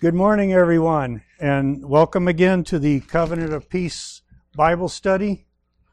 Good morning, everyone, and welcome again to the Covenant of Peace Bible study.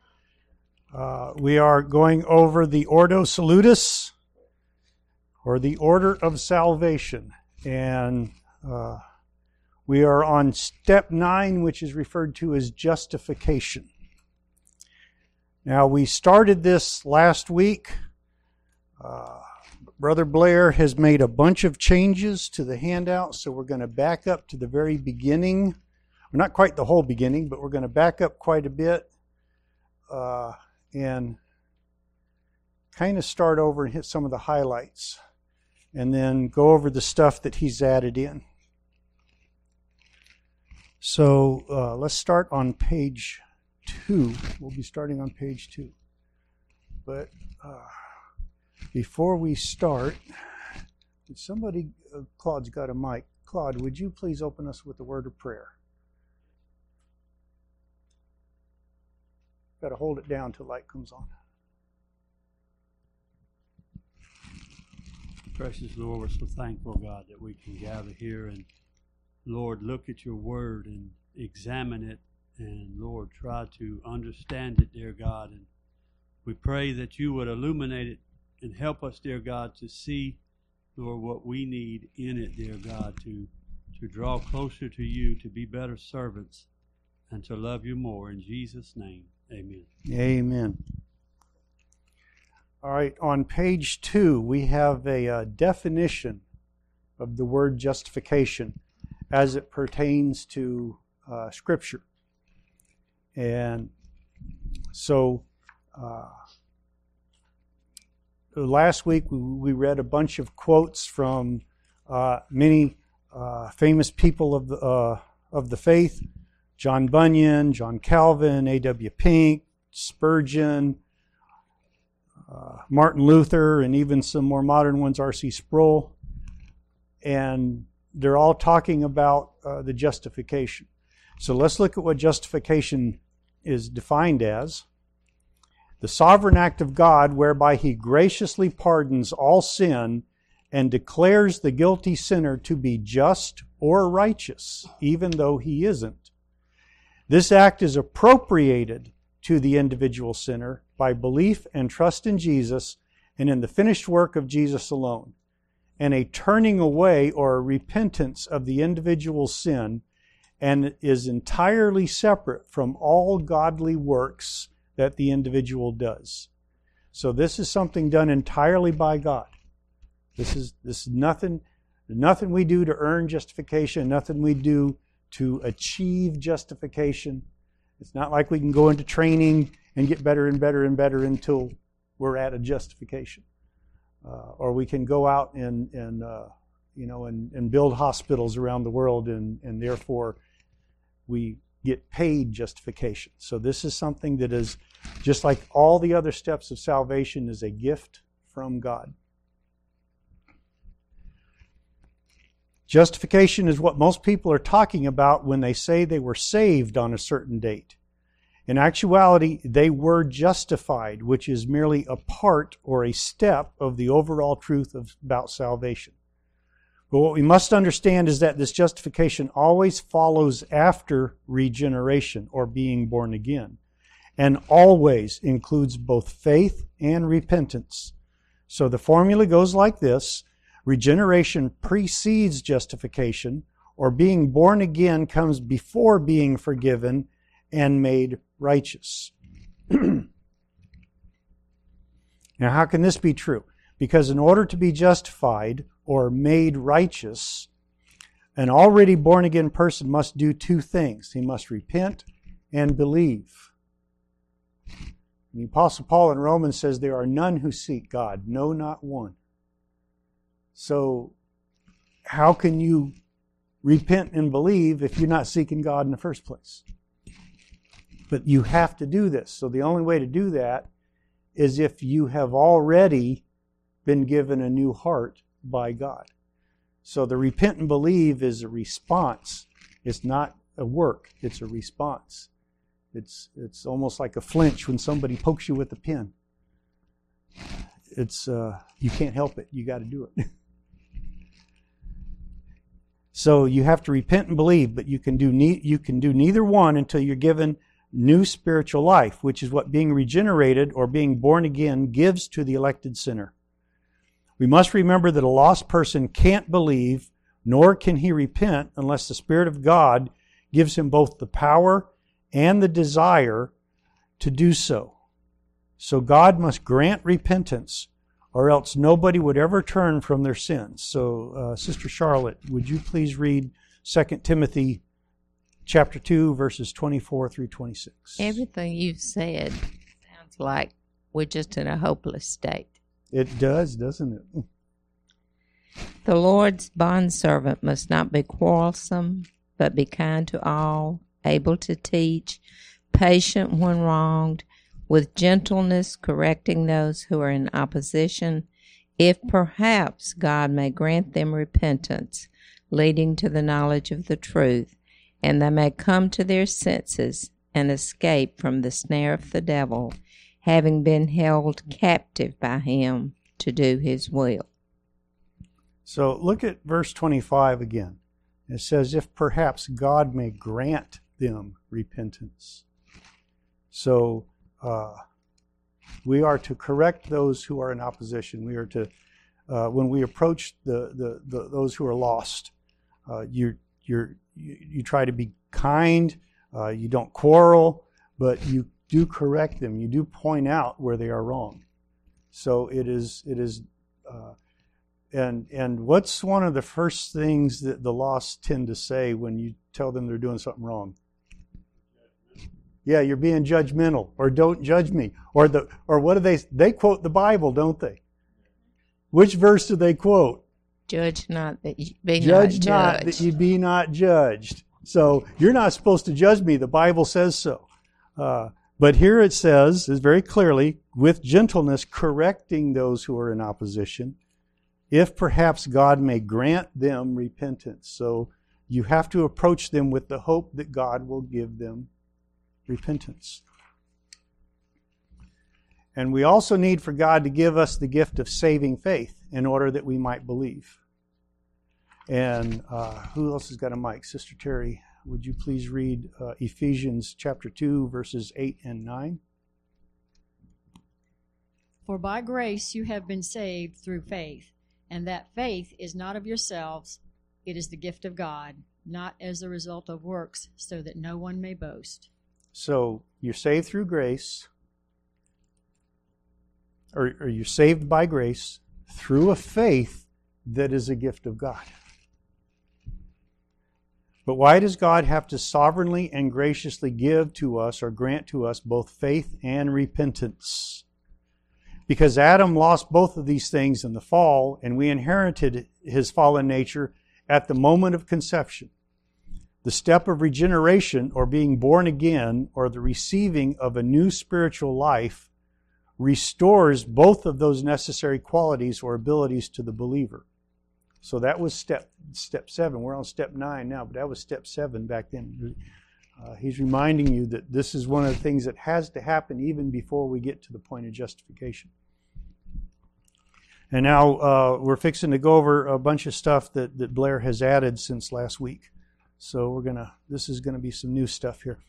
We are going over the Ordo Salutis, or the Order of Salvation, and we are on step 9, which is referred to as justification. Now, we started this last week. Brother Blair has made a bunch of changes to the handout, so we're going to back up to the very beginning. Well, not quite the whole beginning, but we're going to back up quite a bit and kind of start over and hit some of the highlights, and then go over the stuff that he's added in. So let's start on page 2. We'll be starting on page 2. But before we start, Claude's got a mic. Claude, would you please open us with a word of prayer? Got to hold it down till light comes on. Precious Lord, we're so thankful, God, that we can gather here and, Lord, look at your word and examine it and, Lord, try to understand it, dear God. And we pray that you would illuminate it and help us, dear God, to see, Lord, what we need in it, dear God, to draw closer to you, to be better servants, and to love you more. In Jesus' name, amen. Amen. All right, on page 2, we have a definition of the word justification as it pertains to Scripture. And so last week we read a bunch of quotes from many famous people of the faith: John Bunyan, John Calvin, A.W. Pink, Spurgeon, Martin Luther, and even some more modern ones, R.C. Sproul. And they're all talking about the justification. So let's look at what justification is defined as. The sovereign act of God whereby He graciously pardons all sin and declares the guilty sinner to be just or righteous, even though he isn't. This act is appropriated to the individual sinner by belief and trust in Jesus and in the finished work of Jesus alone, and a turning away or a repentance of the individual's sin, and is entirely separate from all godly works that the individual does. So this is something done entirely by God. This is nothing we do to earn justification, nothing we do to achieve justification. It's not like we can go into training and get better and better and better until we're at a justification. Or we can go out and build hospitals around the world and therefore we get paid justification. So this is something that is, just like all the other steps of salvation, is a gift from God. Justification is what most people are talking about when they say they were saved on a certain date. In actuality, they were justified, which is merely a part or a step of the overall truth about salvation. But what we must understand is that this justification always follows after regeneration or being born again, and always includes both faith and repentance. So the formula goes like this: regeneration precedes justification, or being born again comes before being forgiven and made righteous. Now, how can this be true? Because in order to be justified or made righteous, an already born-again person must do two things. He must repent and believe. The Apostle Paul in Romans says there are none who seek God, no, not one. So how can you repent and believe if you're not seeking God in the first place? But you have to do this. So the only way to do that is if you have already been given a new heart by God. So the repent and believe is a response. It's not a work. It's a response. It's almost like a flinch when somebody pokes you with a pin. You can't help it. You got to do it. So you have to repent and believe, but you can do neither one until you're given new spiritual life, which is what being regenerated or being born again gives to the elected sinner. We must remember that a lost person can't believe, nor can he repent unless the Spirit of God gives him both the power and the desire to do so. So God must grant repentance, or else nobody would ever turn from their sins. So, Sister Charlotte, would you please read 2 Timothy chapter 2, verses 24 through 26. Everything you've said sounds like we're just in a hopeless state. It does, doesn't it? The Lord's bondservant must not be quarrelsome, but be kind to all, able to teach, patient when wronged, with gentleness correcting those who are in opposition, if perhaps God may grant them repentance, leading to the knowledge of the truth, and they may come to their senses and escape from the snare of the devil, having been held captive by him to do his will. So look at verse 25 again. It says, if perhaps God may grant them repentance. So we are to correct those who are in opposition. We are to, when we approach those who are lost, you try to be kind. You don't quarrel, but you do correct them. You do point out where they are wrong. So it is. And what's one of the first things that the lost tend to say when you tell them they're doing something wrong? Yeah, you're being judgmental, or don't judge me, or what do they quote the Bible, don't they? Which verse do they quote? Judge not that you be judge not not that you be not judged. So you're not supposed to judge me. The Bible says so. But here it says, is very clearly, with gentleness correcting those who are in opposition, if perhaps God may grant them repentance. So you have to approach them with the hope that God will give them repentance. And we also need for God to give us the gift of saving faith in order that we might believe. And who else has got a mic? Sister Terry, would you please read Ephesians chapter 2, verses 8 and 9? For by grace you have been saved through faith, and that faith is not of yourselves, it is the gift of God, not as the result of works, so that no one may boast. So you're saved through grace, or you're saved by grace through a faith that is a gift of God. But why does God have to sovereignly and graciously give to us or grant to us both faith and repentance? Because Adam lost both of these things in the fall, and we inherited his fallen nature at the moment of conception. The step of regeneration, or being born again, or the receiving of a new spiritual life, restores both of those necessary qualities or abilities to the believer. So that was step 7. We're on step 9 now, but that was step 7 back then. He's reminding you that this is one of the things that has to happen even before we get to the point of justification. And now we're fixing to go over a bunch of stuff that Blair has added since last week. So this is going to be some new stuff here.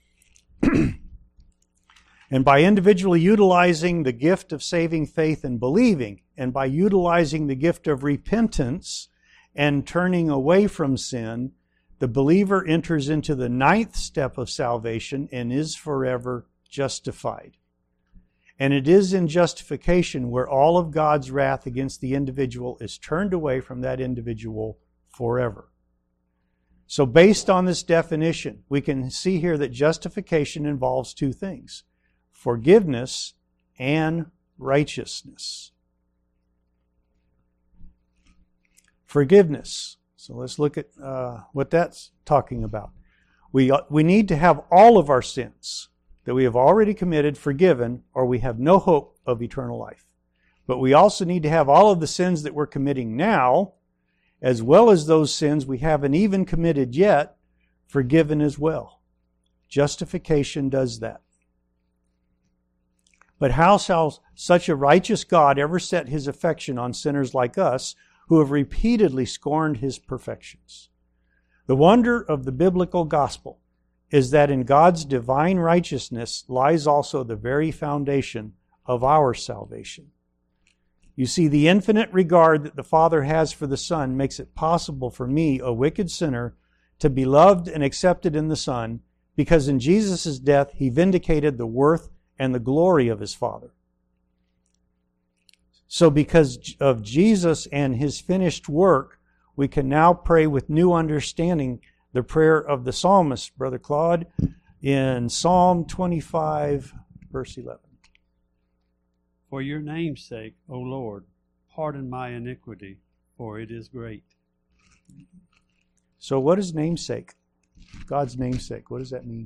And by individually utilizing the gift of saving faith and believing, and by utilizing the gift of repentance and turning away from sin, the believer enters into the 9th step of salvation and is forever justified. And it is in justification where all of God's wrath against the individual is turned away from that individual forever. So based on this definition, we can see here that justification involves 2 things: forgiveness and righteousness. Forgiveness. So let's look at what that's talking about. We need to have all of our sins that we have already committed forgiven, or we have no hope of eternal life. But we also need to have all of the sins that we're committing now, as well as those sins we haven't even committed yet, forgiven as well. Justification does that. But how shall such a righteous God ever set His affection on sinners like us, who have repeatedly scorned His perfections? The wonder of the biblical gospel is that in God's divine righteousness lies also the very foundation of our salvation. You see, the infinite regard that the Father has for the Son makes it possible for me, a wicked sinner, to be loved and accepted in the Son, because in Jesus' death He vindicated the worth and the glory of His Father. So because of Jesus and His finished work, we can now pray with new understanding the prayer of the psalmist, Brother Claude, in Psalm 25, verse 11. For your name's sake, O Lord, pardon my iniquity, for it is great. So what is namesake? God's namesake. What does that mean?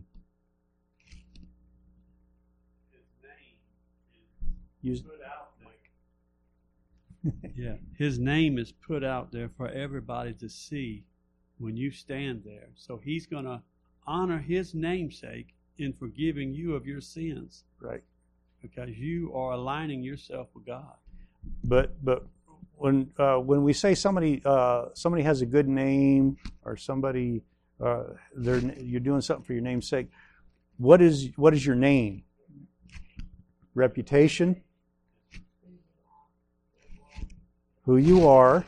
His name is put out there. Yeah, His name is put out there for everybody to see when you stand there. So He's going to honor His namesake in forgiving you of your sins. Right. Because you are aligning yourself with God. But when we say somebody has a good name, or somebody you're doing something for your name's sake, what is your name? Reputation, who you are.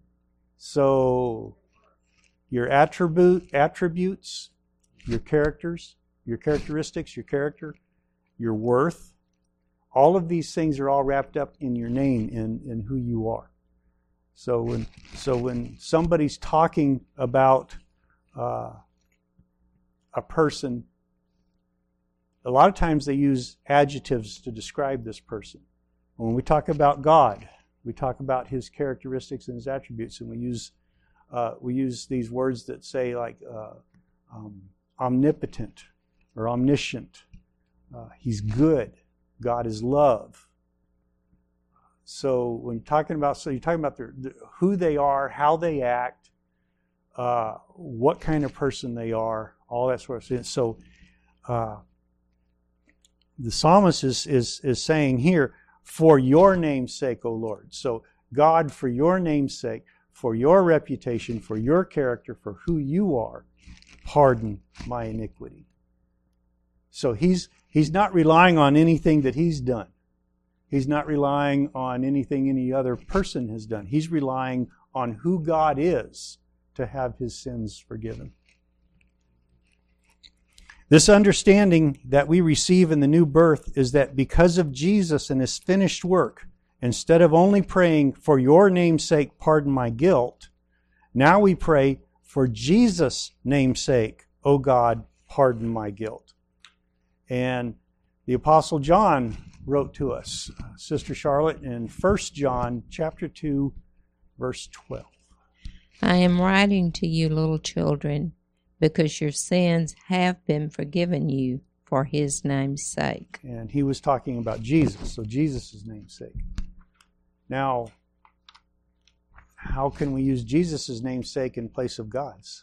So your attributes, your characters, your characteristics, your character, your worth. All of these things are all wrapped up in your name, in who you are. So when somebody's talking about a person, a lot of times they use adjectives to describe this person. When we talk about God, we talk about His characteristics and His attributes, and we use these words that say like omnipotent or omniscient. He's good. God is love. So when you're talking about, who they are, how they act, what kind of person they are, all that sort of thing. So the psalmist is saying here, for your name's sake, O Lord. So God, for your name's sake, for your reputation, for your character, for who you are, pardon my iniquity. So He's not relying on anything that He's done. He's not relying on anything any other person has done. He's relying on who God is to have His sins forgiven. This understanding that we receive in the new birth is that because of Jesus and His finished work, instead of only praying for your name's sake, pardon my guilt, now we pray for Jesus' name's sake, O God, pardon my guilt. And the Apostle John wrote to us, Sister Charlotte, in 1 John chapter 2, verse 12. I am writing to you, little children, because your sins have been forgiven you for His name's sake. And he was talking about Jesus, so Jesus' name's sake. Now, how can we use Jesus' name's sake in place of God's?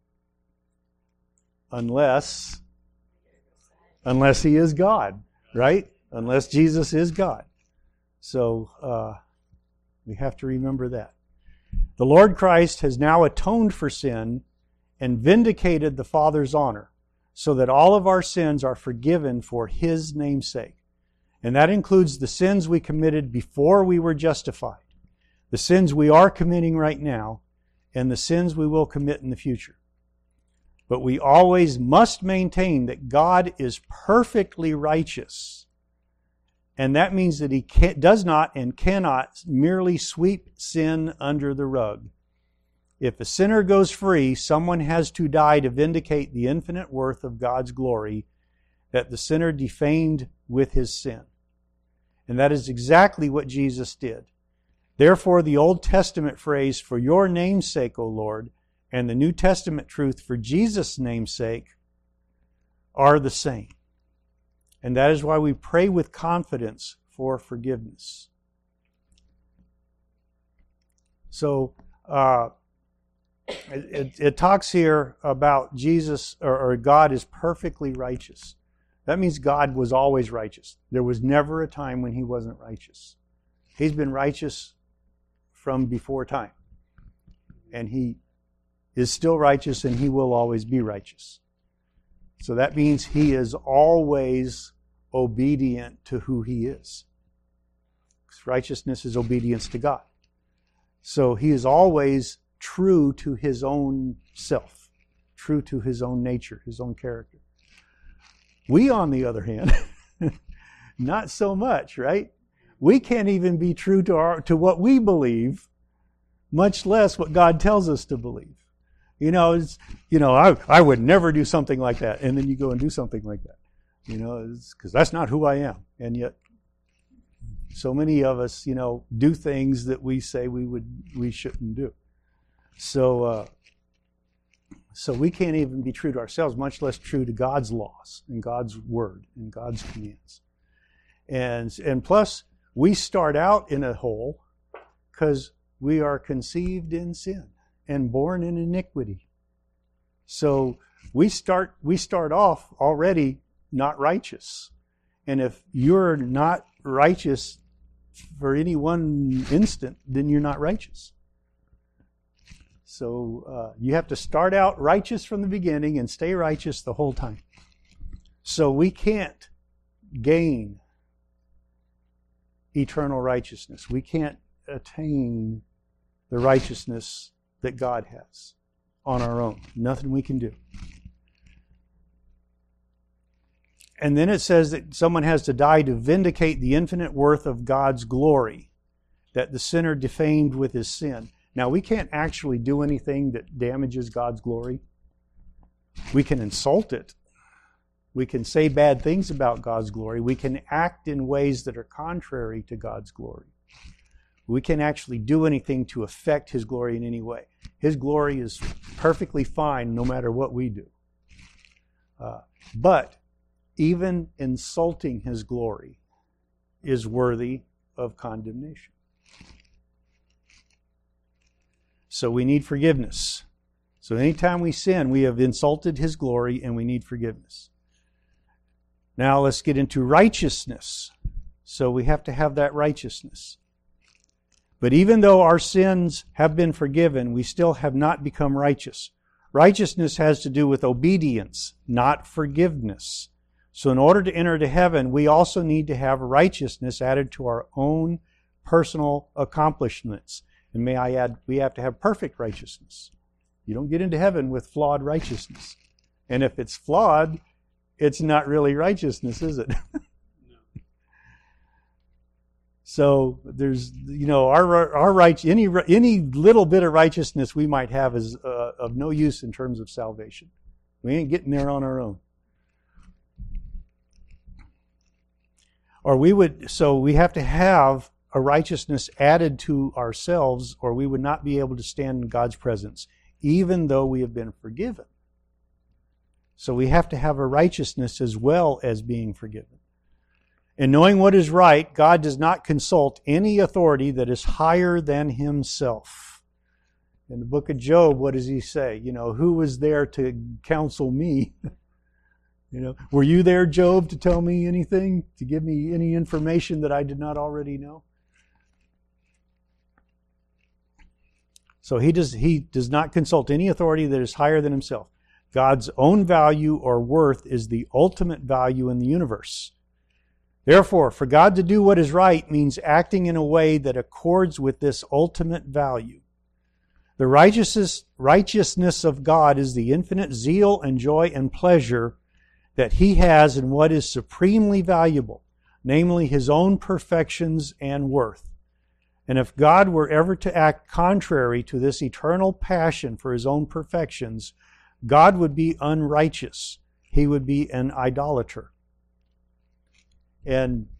Unless He is God, right? Unless Jesus is God. So we have to remember that. The Lord Christ has now atoned for sin and vindicated the Father's honor, so that all of our sins are forgiven for His name's sake. And that includes the sins we committed before we were justified, the sins we are committing right now, and the sins we will commit in the future. But we always must maintain that God is perfectly righteous. And that means that He does not and cannot merely sweep sin under the rug. If a sinner goes free, someone has to die to vindicate the infinite worth of God's glory that the sinner defamed with his sin. And that is exactly what Jesus did. Therefore, the Old Testament phrase, for your name's sake, O Lord, and the New Testament truth, for Jesus' name's sake, are the same. And that is why we pray with confidence for forgiveness. So, it talks here about Jesus, or God is perfectly righteous. That means God was always righteous. There was never a time when He wasn't righteous. He's been righteous from before time. And He is still righteous and he will always be righteous. So that means he is always obedient to who he is. Because righteousness is obedience to God. So he is always true to his own self, true to his own nature, his own character. We, on the other hand, not so much, right? We can't even be true to what we believe, much less what God tells us to believe. I would never do something like that, and then you go and do something like that. Because that's not who I am, and yet so many of us, do things that we say we shouldn't do. So we can't even be true to ourselves, much less true to God's laws and God's word and God's commands. And plus, we start out in a hole because we are conceived in sin and born in iniquity. So we start off already not righteous. And if you're not righteous for any one instant, then you're not righteous. So you have to start out righteous from the beginning and stay righteous the whole time. So we can't gain eternal righteousness. We can't attain the righteousness that God has on our own. Nothing we can do. And then it says that someone has to die to vindicate the infinite worth of God's glory that the sinner defamed with his sin. Now, we can't actually do anything that damages God's glory. We can insult it. We can say bad things about God's glory. We can act in ways that are contrary to God's glory. We can't actually do anything to affect His glory in any way. His glory is perfectly fine no matter what we do. But even insulting His glory is worthy of condemnation. So we need forgiveness. So anytime we sin, we have insulted His glory and we need forgiveness. Now let's get into righteousness. So we have to have that righteousness. But even though our sins have been forgiven, we still have not become righteous. Righteousness has to do with obedience, not forgiveness. So in order to enter to heaven, we also need to have righteousness added to our own personal accomplishments. And may I add, we have to have perfect righteousness. You don't get into heaven with flawed righteousness. And if it's flawed, it's not really righteousness, is it? So there's, our right, any little bit of righteousness we might have is of no use in terms of salvation. We ain't getting there on our own. So we have to have a righteousness added to ourselves, or we would not be able to stand in God's presence, even though we have been forgiven. So we have to have a righteousness as well as being forgiven. In knowing what is right, God does not consult any authority that is higher than Himself. In the book of Job, what does he say? Who was there to counsel me? Were you there, Job, to tell me anything? To give me any information that I did not already know? So he does not consult any authority that is higher than himself. God's own value or worth is the ultimate value in the universe. Therefore, for God to do what is right means acting in a way that accords with this ultimate value. The righteousness of God is the infinite zeal and joy and pleasure that He has in what is supremely valuable, namely His own perfections and worth. And if God were ever to act contrary to this eternal passion for His own perfections, God would be unrighteous. He would be an idolater. And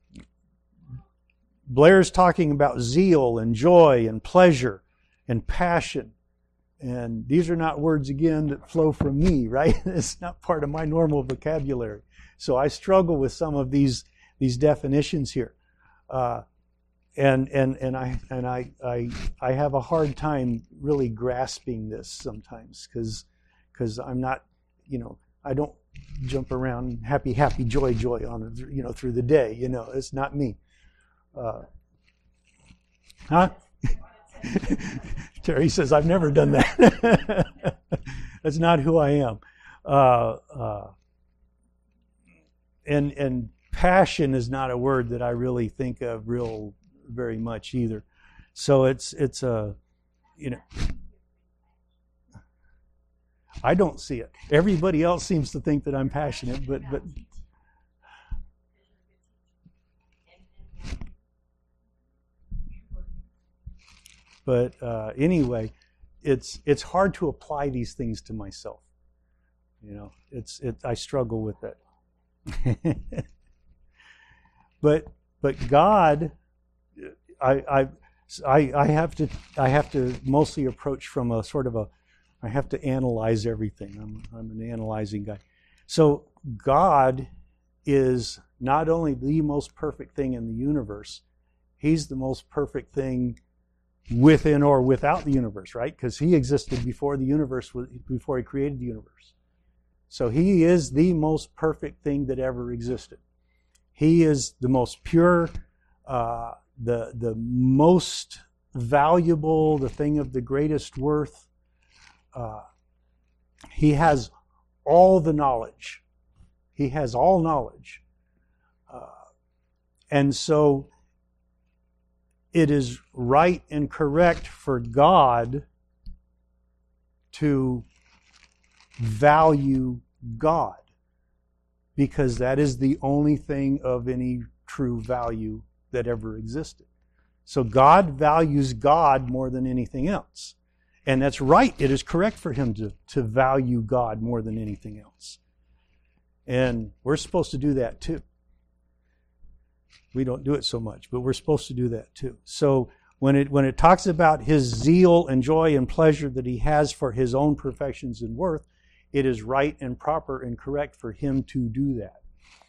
Blair's talking about zeal and joy and pleasure and passion. And these are not words, again, that flow from me, right? It's not part of my normal vocabulary. So I struggle with some of these definitions here. And I have a hard time really grasping this sometimes because I'm not, I don't jump around happy, joy on through the day. It's not me. Terry says, I've never done that. That's not who I am. And passion is not a word that I really think of very much either. So it's a, I don't see it. Everybody else seems to think that I'm passionate, but anyway, it's hard to apply these things to myself. I struggle with it. But God, I have to mostly approach from a sort of I have to analyze everything. I'm an analyzing guy. So God is not only the most perfect thing in the universe, He's the most perfect thing within or without the universe, right? Because He existed before the universe, before He created the universe. So He is the most perfect thing that ever existed. He is the most pure, the most valuable, the thing of the greatest worth. He has all the knowledge. He has all knowledge. And so it is right and correct for God to value God, because that is the only thing of any true value that ever existed. So God values God more than anything else. And that's right. It is correct for Him to value God more than anything else. And we're supposed to do that too. We don't do it so much, but we're supposed to do that too. So when it talks about His zeal and joy and pleasure that He has for His own perfections and worth, it is right and proper and correct for Him to do that.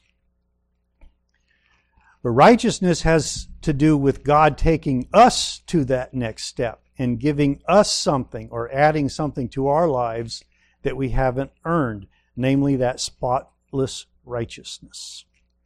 But righteousness has to do with God taking us to that next step and giving us something or adding something to our lives that we haven't earned, namely that spotless righteousness.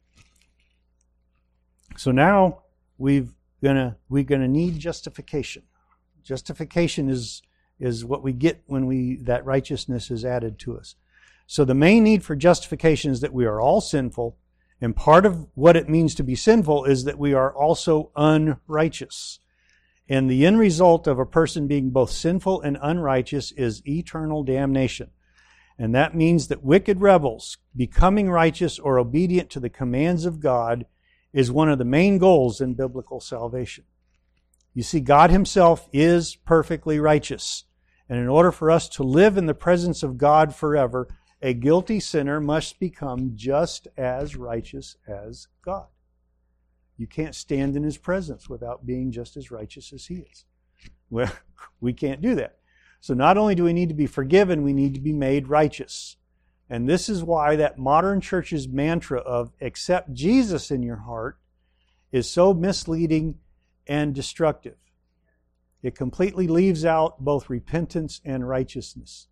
So now we're gonna need justification. Justification is what we get when that righteousness is added to us. So the main need for justification is that we are all sinful, and part of what it means to be sinful is that we are also unrighteous. And the end result of a person being both sinful and unrighteous is eternal damnation. And that means that wicked rebels becoming righteous or obedient to the commands of God is one of the main goals in biblical salvation. You see, God Himself is perfectly righteous. And in order for us to live in the presence of God forever, a guilty sinner must become just as righteous as God. You can't stand in His presence without being just as righteous as He is. Well, we can't do that. So not only do we need to be forgiven, we need to be made righteous. And this is why that modern church's mantra of accept Jesus in your heart is so misleading and destructive. It completely leaves out both repentance and righteousness.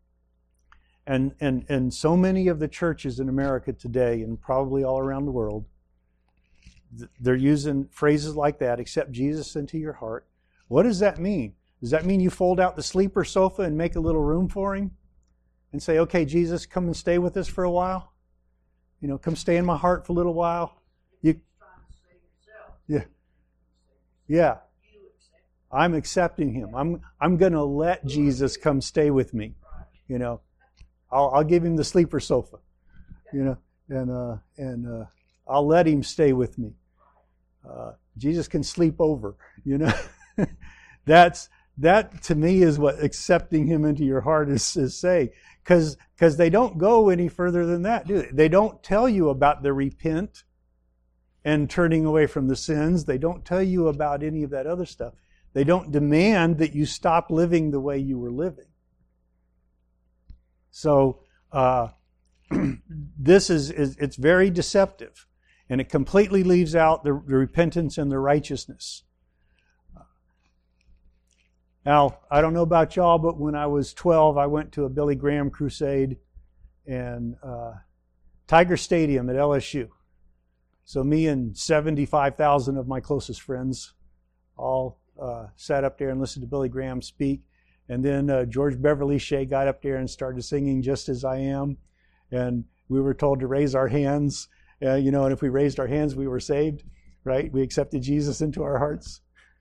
And so many of the churches in America today, and probably all around the world, they're using phrases like that, accept Jesus into your heart. What does that mean? Does that mean you fold out the sleeper sofa and make a little room for Him? And say, okay, Jesus, come and stay with us for a while? Come stay in my heart for a little while? Yeah. I'm accepting Him. I'm going to let Jesus come stay with me. I'll give Him the sleeper sofa. And I'll let Him stay with me. Jesus can sleep over. That to me is what accepting Him into your heart is saying. Because they don't go any further than that, do they? They don't tell you about the repent and turning away from the sins. They don't tell you about any of that other stuff. They don't demand that you stop living the way you were living. So this it's very deceptive, and it completely leaves out the repentance and the righteousness. Now, I don't know about y'all, but when I was 12, I went to a Billy Graham crusade in Tiger Stadium at LSU. So me and 75,000 of my closest friends all sat up there and listened to Billy Graham speak. And then George Beverly Shea got up there and started singing Just As I Am. And we were told to raise our hands, and if we raised our hands, we were saved, right? We accepted Jesus into our hearts.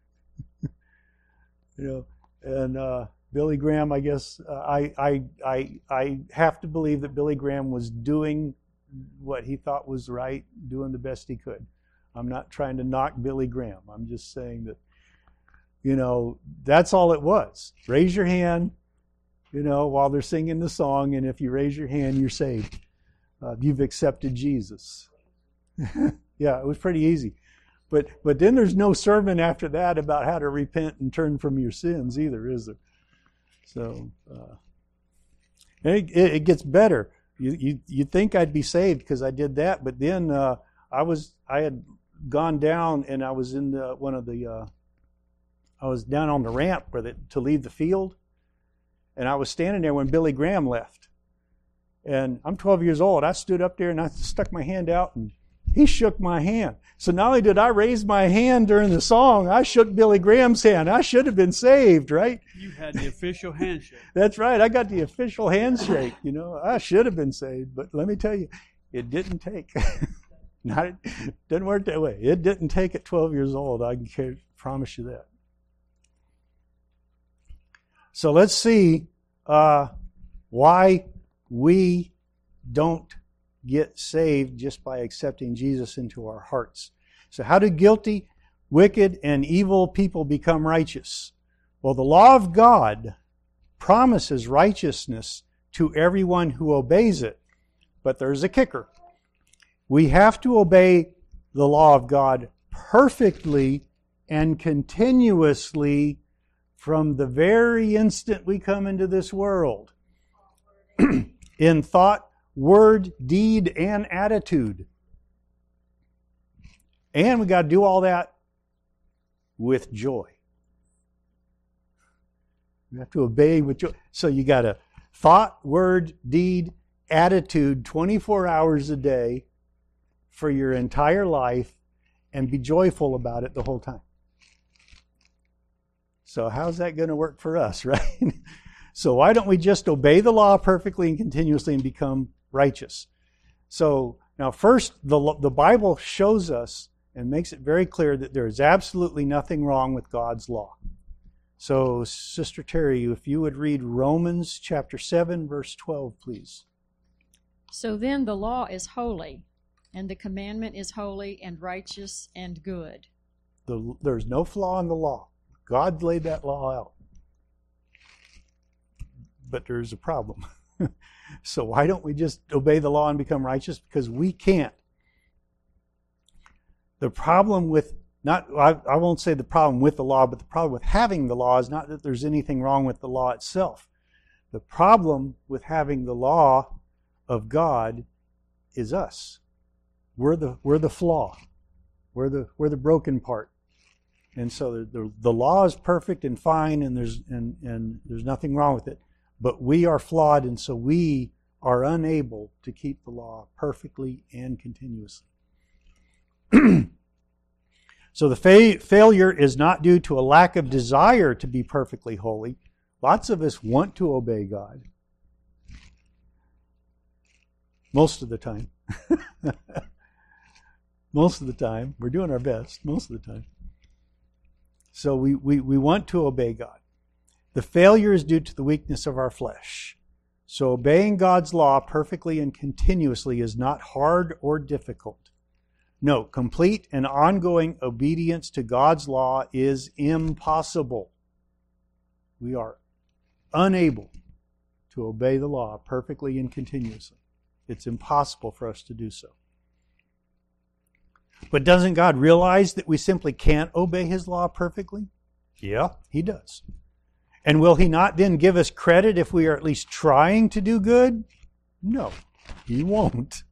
And Billy Graham, I guess, I have to believe that Billy Graham was doing what he thought was right, doing the best he could. I'm not trying to knock Billy Graham. I'm just saying that, that's all it was. Raise your hand, while they're singing the song, and if you raise your hand, you're saved. You've accepted Jesus. Yeah, it was pretty easy. But then there's no sermon after that about how to repent and turn from your sins either, is there? So it gets better. You'd think I'd be saved because I did that, but then I had gone down and I was in I was down on the ramp to leave the field, and I was standing there when Billy Graham left. And I'm 12 years old. I stood up there and I stuck my hand out and he shook my hand. So not only did I raise my hand during the song, I shook Billy Graham's hand. I should have been saved, right? You had the official handshake. That's right. I got the official handshake. I should have been saved. But let me tell you, it didn't take. It didn't work that way. It didn't take at 12 years old. I can promise you that. So let's see why we don't get saved just by accepting Jesus into our hearts. So how do guilty, wicked, and evil people become righteous? Well, the law of God promises righteousness to everyone who obeys it. But there's a kicker. We have to obey the law of God perfectly and continuously from the very instant we come into this world. In thought, word, deed, and attitude. And we got to do all that with joy. We have to obey with joy. So you got to thought, word, deed, attitude 24 hours a day for your entire life and be joyful about it the whole time. So how's that going to work for us, right? So why don't we just obey the law perfectly and continuously and become righteous? So now first, the Bible shows us and makes it very clear that there is absolutely nothing wrong with God's law. So Sister Terry, if you would read Romans chapter 7, verse 12, please. So then the law is holy, and the commandment is holy and righteous and good. There's no flaw in the law. God laid that law out. But there's a problem. So why don't we just obey the law and become righteous? Because we can't. The problem with, I won't say the problem with the law, but the problem with having the law is not that there's anything wrong with the law itself. The problem with having the law of God is us. We're the flaw. We're the broken part. And so the law is perfect and fine, and there's nothing wrong with it. But we are flawed, and so we are unable to keep the law perfectly and continuously. So the failure is not due to a lack of desire to be perfectly holy. Lots of us want to obey God. Most of the time. Most of the time. We're doing our best most of the time. So we want to obey God. The failure is due to the weakness of our flesh. So obeying God's law perfectly and continuously is not hard or difficult. No, complete and ongoing obedience to God's law is impossible. We are unable to obey the law perfectly and continuously. It's impossible for us to do so. But doesn't God realize that we simply can't obey His law perfectly? Yeah, He does. And will He not then give us credit if we are at least trying to do good? No, He won't.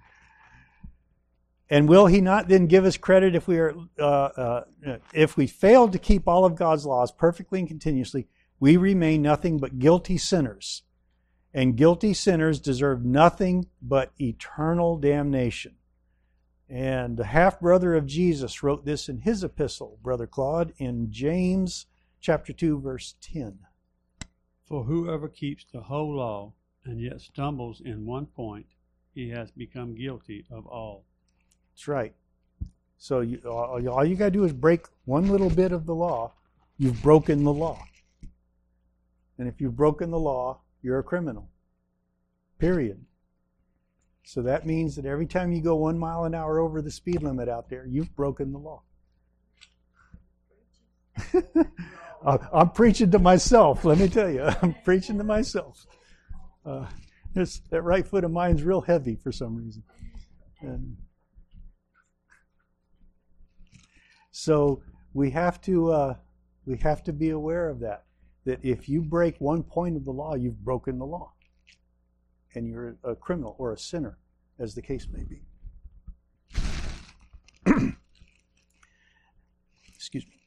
And will He not then give us credit if we fail to keep all of God's laws perfectly and continuously? We remain nothing but guilty sinners. And guilty sinners deserve nothing but eternal damnation. And the half-brother of Jesus wrote this in his epistle, Brother Claude, in James chapter 2, verse 10. For whoever keeps the whole law and yet stumbles in one point, he has become guilty of all. That's right. So all you got to do is break one little bit of the law. You've broken the law. And if you've broken the law, you're a criminal. Period. So that means that every time you go 1 mile an hour over the speed limit out there, you've broken the law. I'm preaching to myself, let me tell you. I'm preaching to myself. That right foot of mine's real heavy for some reason. And so we have to be aware of that. That if you break one point of the law, you've broken the law. And you're a criminal or a sinner, as the case may be. Excuse me.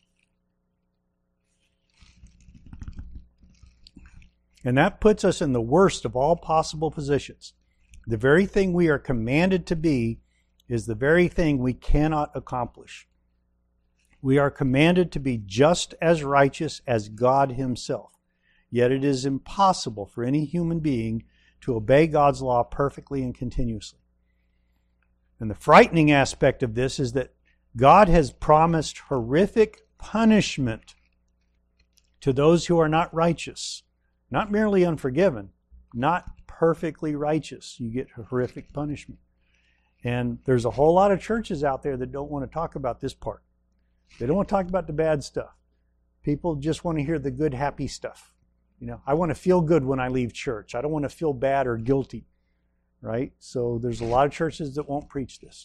And that puts us in the worst of all possible positions. The very thing we are commanded to be is the very thing we cannot accomplish. We are commanded to be just as righteous as God Himself. Yet it is impossible for any human being to obey God's law perfectly and continuously. And the frightening aspect of this is that God has promised horrific punishment to those who are not righteous. Not merely unforgiven, not perfectly righteous. You get horrific punishment. And there's a whole lot of churches out there that don't want to talk about this part. They don't want to talk about the bad stuff. People just want to hear the good, happy stuff. You know, I want to feel good when I leave church. I don't want to feel bad or guilty, right? So there's a lot of churches that won't preach this.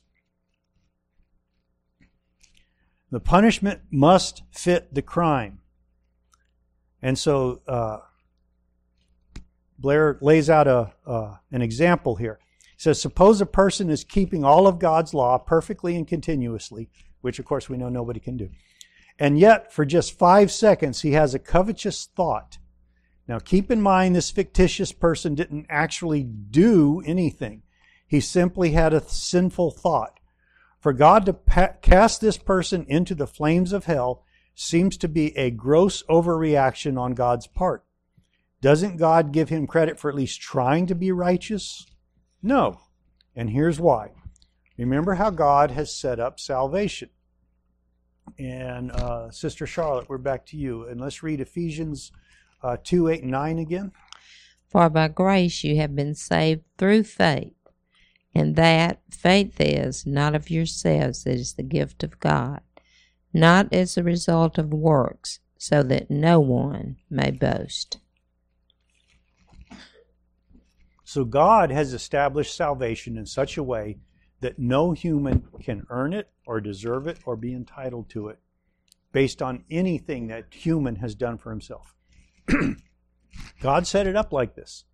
The punishment must fit the crime. And so Blair lays out an example here. He says, suppose a person is keeping all of God's law perfectly and continuously, which of course we know nobody can do. And yet, for just 5 seconds, he has a covetous thought. Now keep in mind this fictitious person didn't actually do anything. He simply had a sinful thought. For God to cast this person into the flames of hell seems to be a gross overreaction on God's part. Doesn't God give him credit for at least trying to be righteous? No. And here's why. Remember how God has set up salvation. And Sister Charlotte, we're back to you. And let's read Ephesians 2, 8, and 9 again. For by grace you have been saved through faith, and that faith is not of yourselves, it is the gift of God, not as a result of works, so that no one may boast. So God has established salvation in such a way that no human can earn it or deserve it or be entitled to it based on anything that human has done for himself. God set it up like this.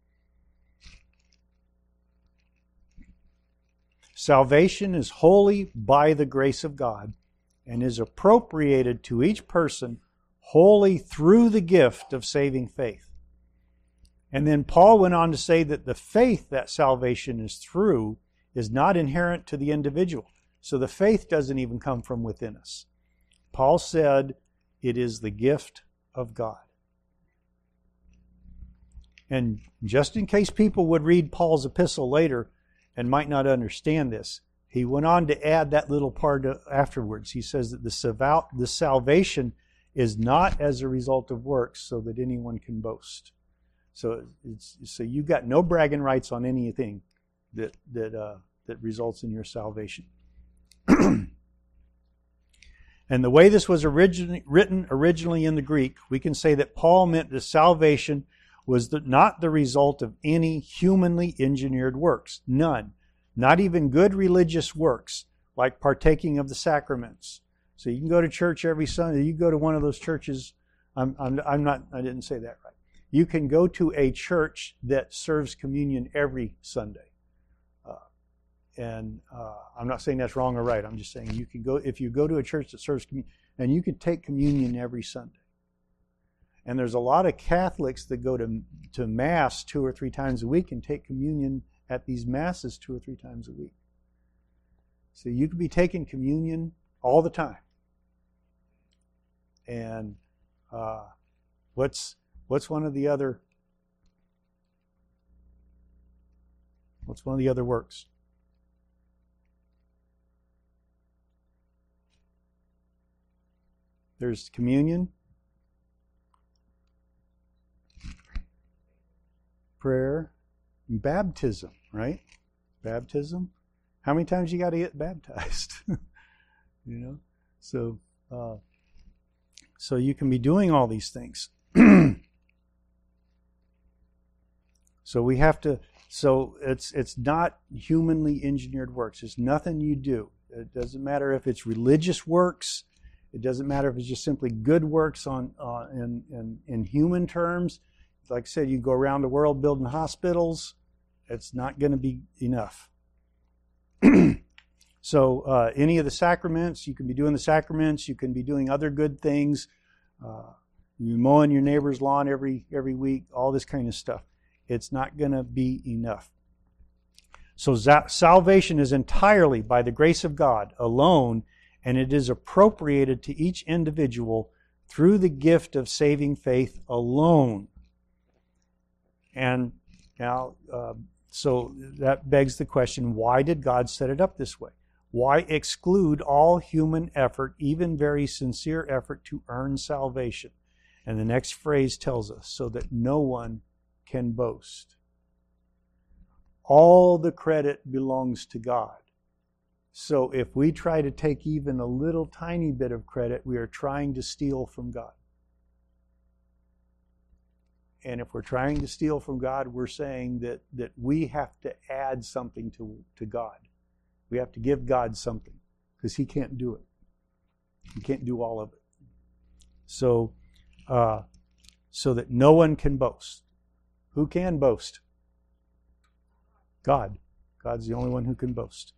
Salvation is wholly by the grace of God and is appropriated to each person wholly through the gift of saving faith. And then Paul went on to say that the faith that salvation is through is not inherent to the individual. So the faith doesn't even come from within us. Paul said it is the gift of God. And just in case people would read Paul's epistle later and might not understand this, he went on to add that little part afterwards. He says that the salvation is not as a result of works so that anyone can boast. So you got no bragging rights on anything that results in your salvation. And the way this was written originally in the Greek, we can say that Paul meant that salvation was not the result of any humanly engineered works. None. Not even good religious works, like partaking of the sacraments. So you can go to church every Sunday. You go to one of those churches. I didn't say that right. You can go to a church that serves communion every Sunday. I'm not saying that's wrong or right. I'm just saying you can go, if you go to a church that serves communion, and you can take communion every Sunday. And there's a lot of Catholics that go to Mass 2 or 3 times a week and take communion at these Masses 2 or 3 times a week. So you could be taking communion all the time. And what's one of the other works? There's communion, prayer, and baptism, right? Baptism. How many times you got to get baptized? So you can be doing all these things. So we have to. So it's not humanly engineered works. It's nothing you do. It doesn't matter if it's religious works. It doesn't matter if it's just simply good works in human terms. Like I said, you go around the world building hospitals. It's not going to be enough. So any of the sacraments, you can be doing the sacraments. You can be doing other good things. You mowing your neighbor's lawn every week. All this kind of stuff. It's not going to be enough. So salvation is entirely by the grace of God alone, and it is appropriated to each individual through the gift of saving faith alone. And now, so that begs the question, why did God set it up this way? Why exclude all human effort, even very sincere effort, to earn salvation? And the next phrase tells us, so that no one can boast. All the credit belongs to God. So if we try to take even a little tiny bit of credit, we are trying to steal from God. And if we're trying to steal from God, we're saying that we have to add something to God. We have to give God something, because He can't do it. He can't do all of it. So that no one can boast. Who can boast? God. God's the only one who can boast.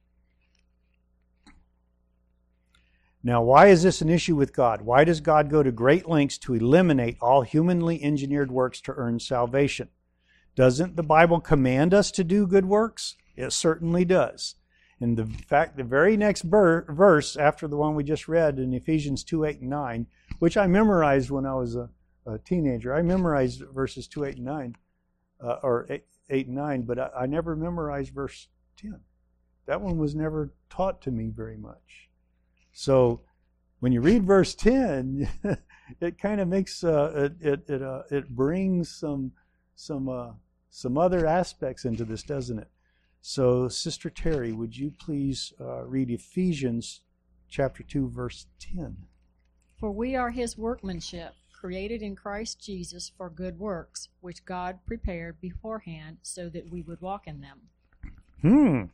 Now, why is this an issue with God? Why does God go to great lengths to eliminate all humanly engineered works to earn salvation? Doesn't the Bible command us to do good works? It certainly does. In fact, the very next verse after the one we just read in Ephesians 2, 8, and 9, which I memorized when I was a teenager. I memorized verses 2, 8, and 9, or 8 and 9, but I never memorized verse 10. That one was never taught to me very much. So when you read verse 10, it kind of makes it brings some other aspects into this, doesn't it? So, Sister Terry, would you please read Ephesians chapter 2, verse 10? For we are His workmanship, created in Christ Jesus for good works, which God prepared beforehand so that we would walk in them.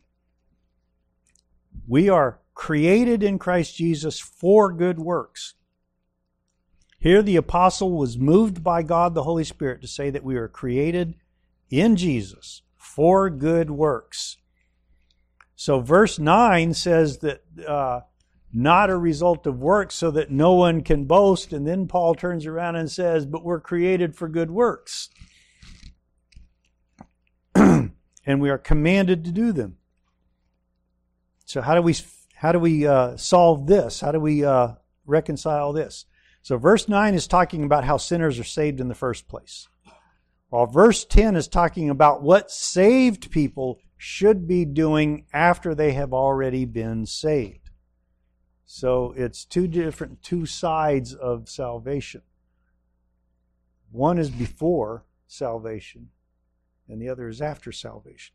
We are created in Christ Jesus for good works. Here the apostle was moved by God the Holy Spirit to say that we are created in Jesus for good works. So verse 9 says that not a result of works, so that no one can boast. And then Paul turns around and says, but we're created for good works. And we are commanded to do them. So how do we solve this? How do we reconcile this? So verse 9 is talking about how sinners are saved in the first place, while verse 10 is talking about what saved people should be doing after they have already been saved. So it's two sides of salvation. One is before salvation, and the other is after salvation.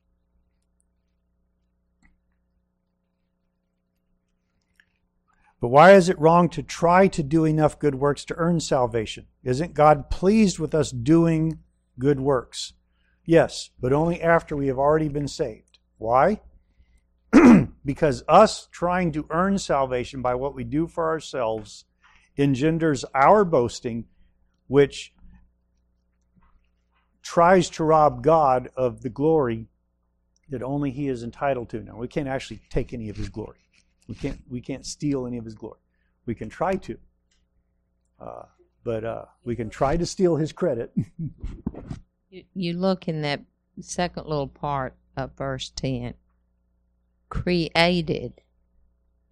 But why is it wrong to try to do enough good works to earn salvation? Isn't God pleased with us doing good works? Yes, but only after we have already been saved. Why? Because us trying to earn salvation by what we do for ourselves engenders our boasting, which tries to rob God of the glory that only He is entitled to. Now, we can't actually take any of His glory. We can't steal any of His glory. We can try to. But we can try to steal His credit. You look in that second little part of verse 10. Created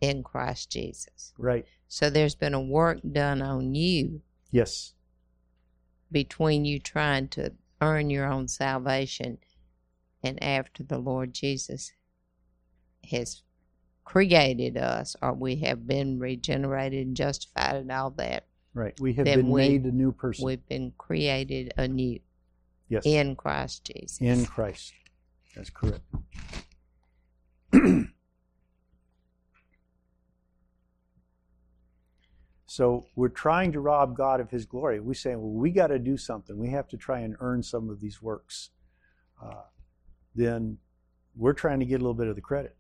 in Christ Jesus. Right. So there's been a work done on you Yes. between you trying to earn your own salvation and after the Lord Jesus has created us, or we have been regenerated and justified and all that. Right. We have Then been made a new person. We've been created anew Yes. in Christ Jesus. In Christ. That's correct. So we're trying to rob God of His glory. We say, well, we got to do something. We have to try and earn some of these works. Then we're trying to get a little bit of the credit.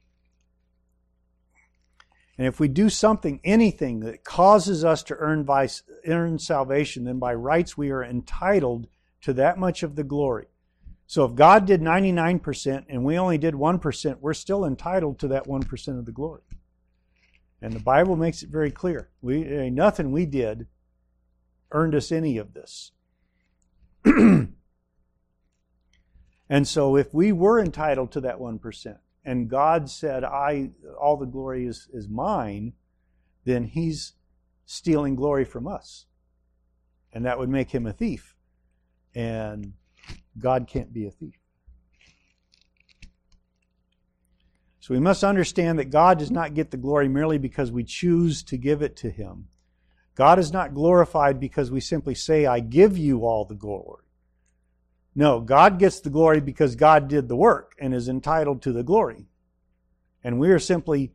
And if we do something, anything that causes us to earn salvation, then by rights we are entitled to that much of the glory. So if God did 99% and we only did 1%, we're still entitled to that 1% of the glory. And the Bible makes it very clear. Nothing we did earned us any of this. And so if we were entitled to that 1%, and God said, all the glory is mine, then He's stealing glory from us. And that would make Him a thief. And God can't be a thief. So we must understand that God does not get the glory merely because we choose to give it to Him. God is not glorified because we simply say, I give you all the glory. No, God gets the glory because God did the work and is entitled to the glory. And we are simply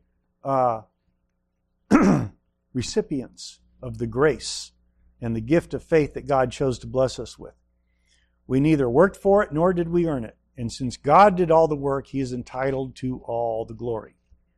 recipients of the grace and the gift of faith that God chose to bless us with. We neither worked for it nor did we earn it. And since God did all the work, He is entitled to all the glory.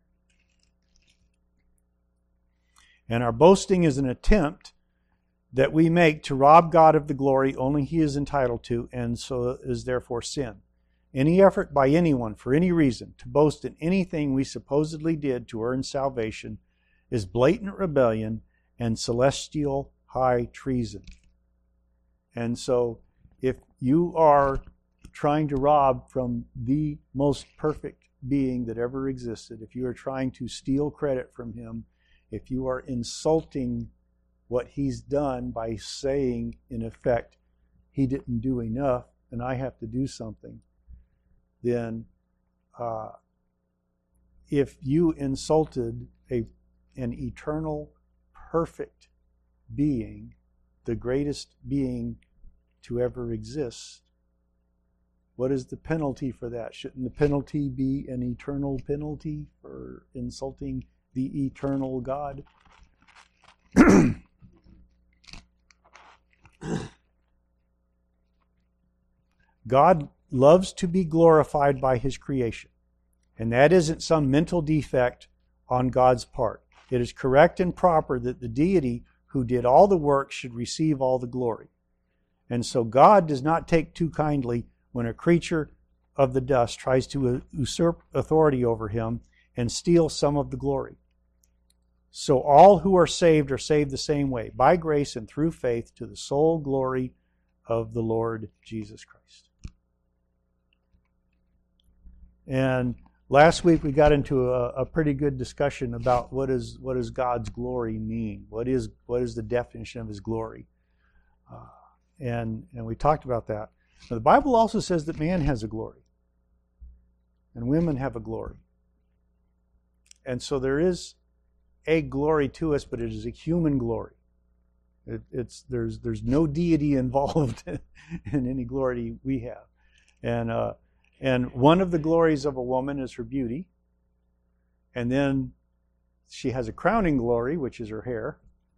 And our boasting is an attempt that we make to rob God of the glory only He is entitled to, and so is therefore sin. Any effort by anyone, for any reason, to boast in anything we supposedly did to earn salvation is blatant rebellion and celestial high treason. And so, if you are trying to rob from the most perfect being that ever existed, if you are trying to steal credit from Him, if you are insulting what He's done by saying, in effect, He didn't do enough and I have to do something, then if you insulted an eternal, perfect being, the greatest being to ever exist, what is the penalty for that? Shouldn't the penalty be an eternal penalty for insulting the eternal God? God loves to be glorified by His creation. And that isn't some mental defect on God's part. It is correct and proper that the deity who did all the work should receive all the glory. And so God does not take too kindly when a creature of the dust tries to usurp authority over Him and steal some of the glory. So all who are saved the same way, by grace and through faith, to the sole glory of the Lord Jesus Christ. And last week we got into a pretty good discussion about what does God's glory mean? What is the definition of His glory? And we talked about that. Now, the Bible also says that man has a glory, and women have a glory. And so there is a glory to us, but it is a human glory. There's no deity involved in any glory we have. And one of the glories of a woman is her beauty. And then she has a crowning glory, which is her hair.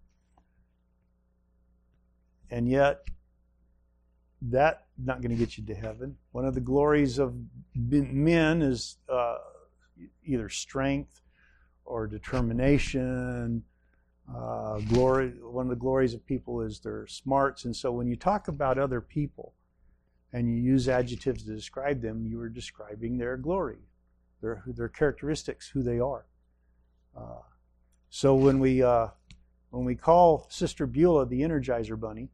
And yet, that's not going to get you to heaven. One of the glories of men is either strength or determination. Glory. One of the glories of people is their smarts. And so when you talk about other people and you use adjectives to describe them, you are describing their glory, their characteristics, who they are. So when we call Sister Beulah the Energizer Bunny,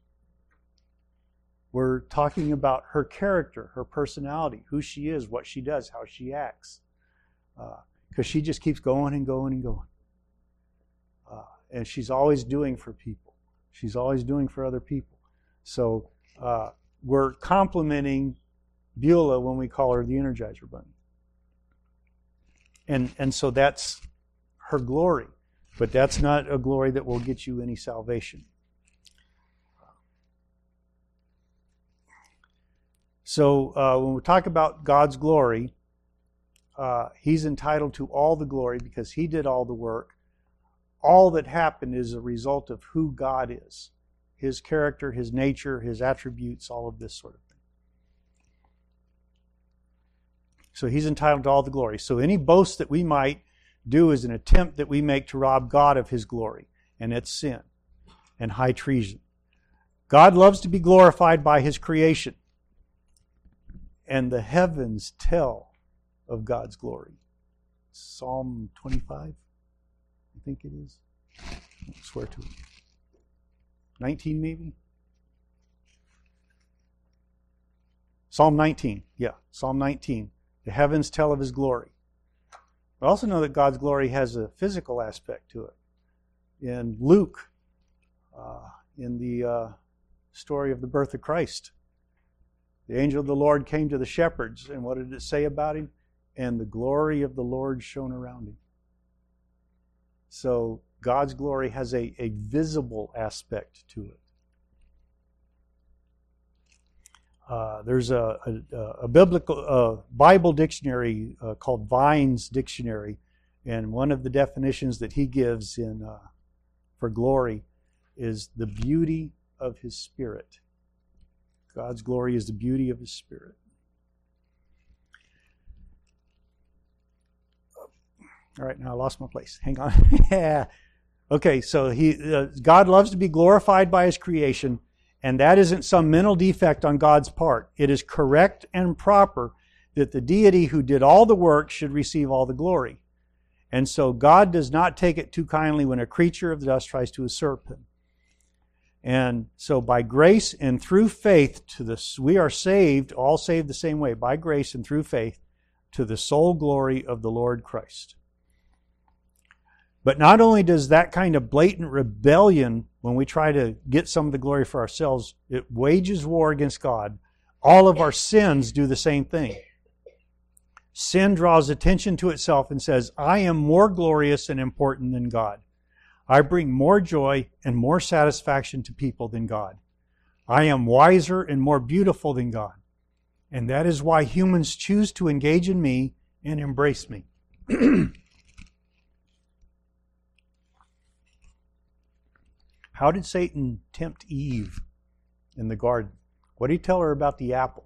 we're talking about her character, her personality, who she is, what she does, how she acts. Because she just keeps going and going and going. and she's always doing for people. She's always doing for other people. So we're complimenting Beulah when we call her the Energizer Bunny. And so that's her glory. But that's not a glory that will get you any salvation. So when we talk about God's glory, He's entitled to all the glory because He did all the work. All that happened is a result of who God is. His character, His nature, His attributes, all of this sort of thing. So He's entitled to all the glory. So any boast that we might do is an attempt that we make to rob God of His glory. And it's sin and high treason. God loves to be glorified by His creation. And the heavens tell of God's glory. Psalm 25, I think it is. I swear to it. 19 maybe? Psalm 19, yeah, Psalm 19. The heavens tell of His glory. I also know that God's glory has a physical aspect to it. In Luke, in the story of the birth of Christ, the angel of the Lord came to the shepherds, and what did it say about Him? And the glory of the Lord shone around Him. So God's glory has a visible aspect to it. There's a biblical Bible dictionary called Vine's Dictionary, and one of the definitions that he gives for glory is the beauty of His Spirit. God's glory is the beauty of His Spirit. All right, now I lost my place. Hang on. Yeah. Okay, so God loves to be glorified by His creation, and that isn't some mental defect on God's part. It is correct and proper that the deity who did all the work should receive all the glory. And so God does not take it too kindly when a creature of the dust tries to usurp Him. And so by grace and through faith, we are saved, all saved the same way, by grace and through faith, to the sole glory of the Lord Christ. But not only does that kind of blatant rebellion, when we try to get some of the glory for ourselves, it wages war against God. All of our sins do the same thing. Sin draws attention to itself and says, I am more glorious and important than God. I bring more joy and more satisfaction to people than God. I am wiser and more beautiful than God. And that is why humans choose to engage in me and embrace me. How did Satan tempt Eve in the garden? What did he tell her about the apple?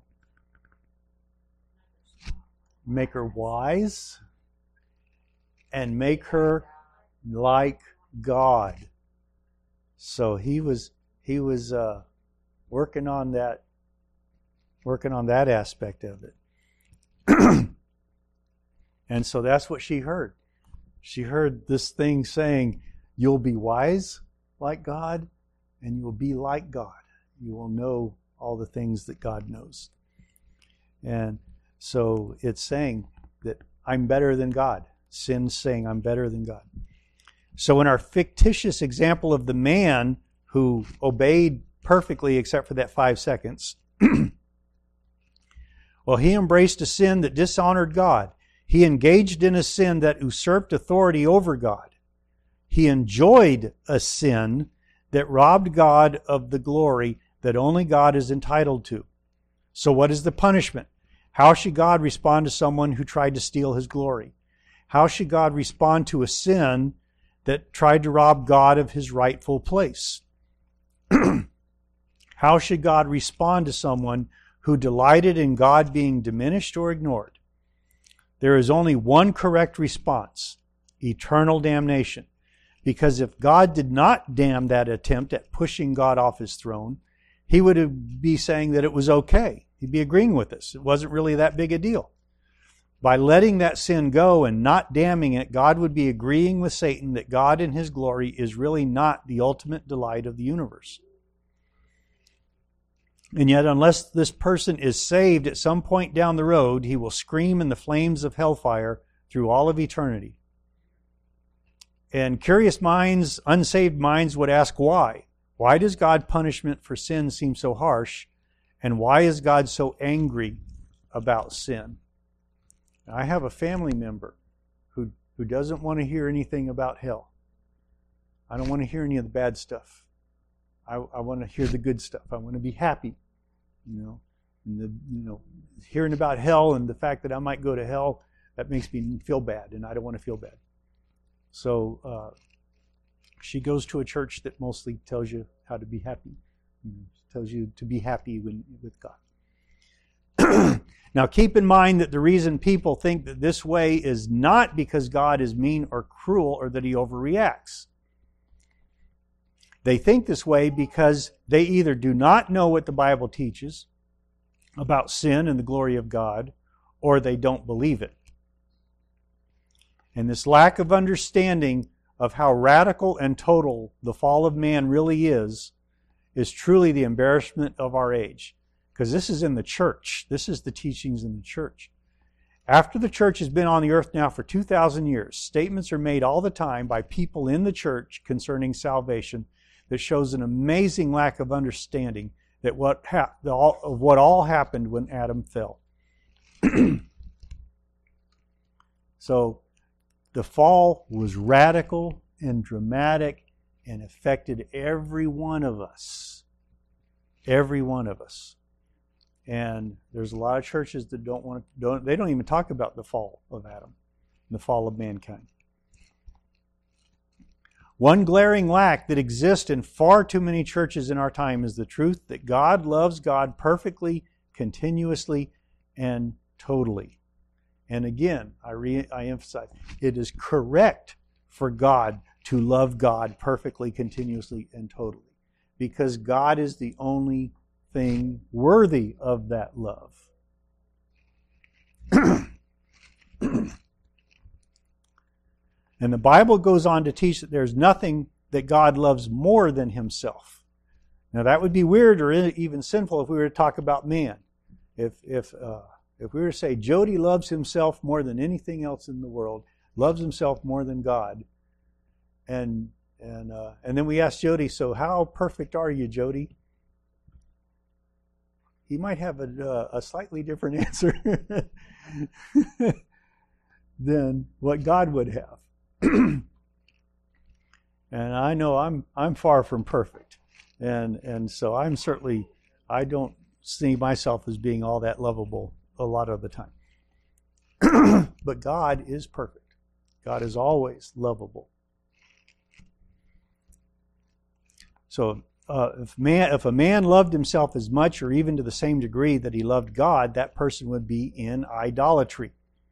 Make her wise and make her like God. So he was working on that aspect of it. And so that's what she heard. She heard this thing saying, you'll be wise like God, and you will be like God. You will know all the things that God knows. And so it's saying that I'm better than God. Sin's saying I'm better than God. So in our fictitious example of the man who obeyed perfectly except for that 5 seconds, well, he embraced a sin that dishonored God. He engaged in a sin that usurped authority over God. He enjoyed a sin that robbed God of the glory that only God is entitled to. So what is the punishment? How should God respond to someone who tried to steal His glory? How should God respond to a sin that tried to rob God of His rightful place? How should God respond to someone who delighted in God being diminished or ignored? There is only one correct response: eternal damnation. Because if God did not damn that attempt at pushing God off His throne, He would be saying that it was okay. He'd be agreeing with us. It wasn't really that big a deal. By letting that sin go and not damning it, God would be agreeing with Satan that God in His glory is really not the ultimate delight of the universe. And yet, unless this person is saved at some point down the road, he will scream in the flames of hellfire through all of eternity. And curious minds, unsaved minds would ask why. Why does God's punishment for sin seem so harsh? And why is God so angry about sin? I have a family member who doesn't want to hear anything about hell. I don't want to hear any of the bad stuff. I want to hear the good stuff. I want to be happy. Hearing about hell and the fact that I might go to hell, that makes me feel bad, and I don't want to feel bad. So she goes to a church that mostly tells you how to be happy. Tells you to be happy with God. Now keep in mind that the reason people think that this way is not because God is mean or cruel or that He overreacts. They think this way because they either do not know what the Bible teaches about sin and the glory of God, or they don't believe it. And this lack of understanding of how radical and total the fall of man really is truly the embarrassment of our age. Because this is in the church. This is the teachings in the church. After the church has been on the earth now for 2,000 years, statements are made all the time by people in the church concerning salvation that shows an amazing lack of understanding that what all happened when Adam fell. So the fall was radical and dramatic and affected every one of us. Every one of us. And there's a lot of churches that don't even talk about the fall of Adam, the fall of mankind. One glaring lack that exists in far too many churches in our time is the truth that God loves God perfectly, continuously, and totally. And again, I emphasize, it is correct for God to love God perfectly, continuously, and totally. Because God is the only thing worthy of that love. And the Bible goes on to teach that there's nothing that God loves more than Himself. Now that would be weird or even sinful if we were to talk about man. If we were to say Jody loves himself more than anything else in the world, loves himself more than God, and then we ask Jody, so how perfect are you, Jody? He might have a slightly different answer than what God would have. And I know I'm far from perfect, and so I don't see myself as being all that lovable a lot of the time. But God is perfect. God is always lovable. So if a man loved himself as much or even to the same degree that he loved God, that person would be in idolatry.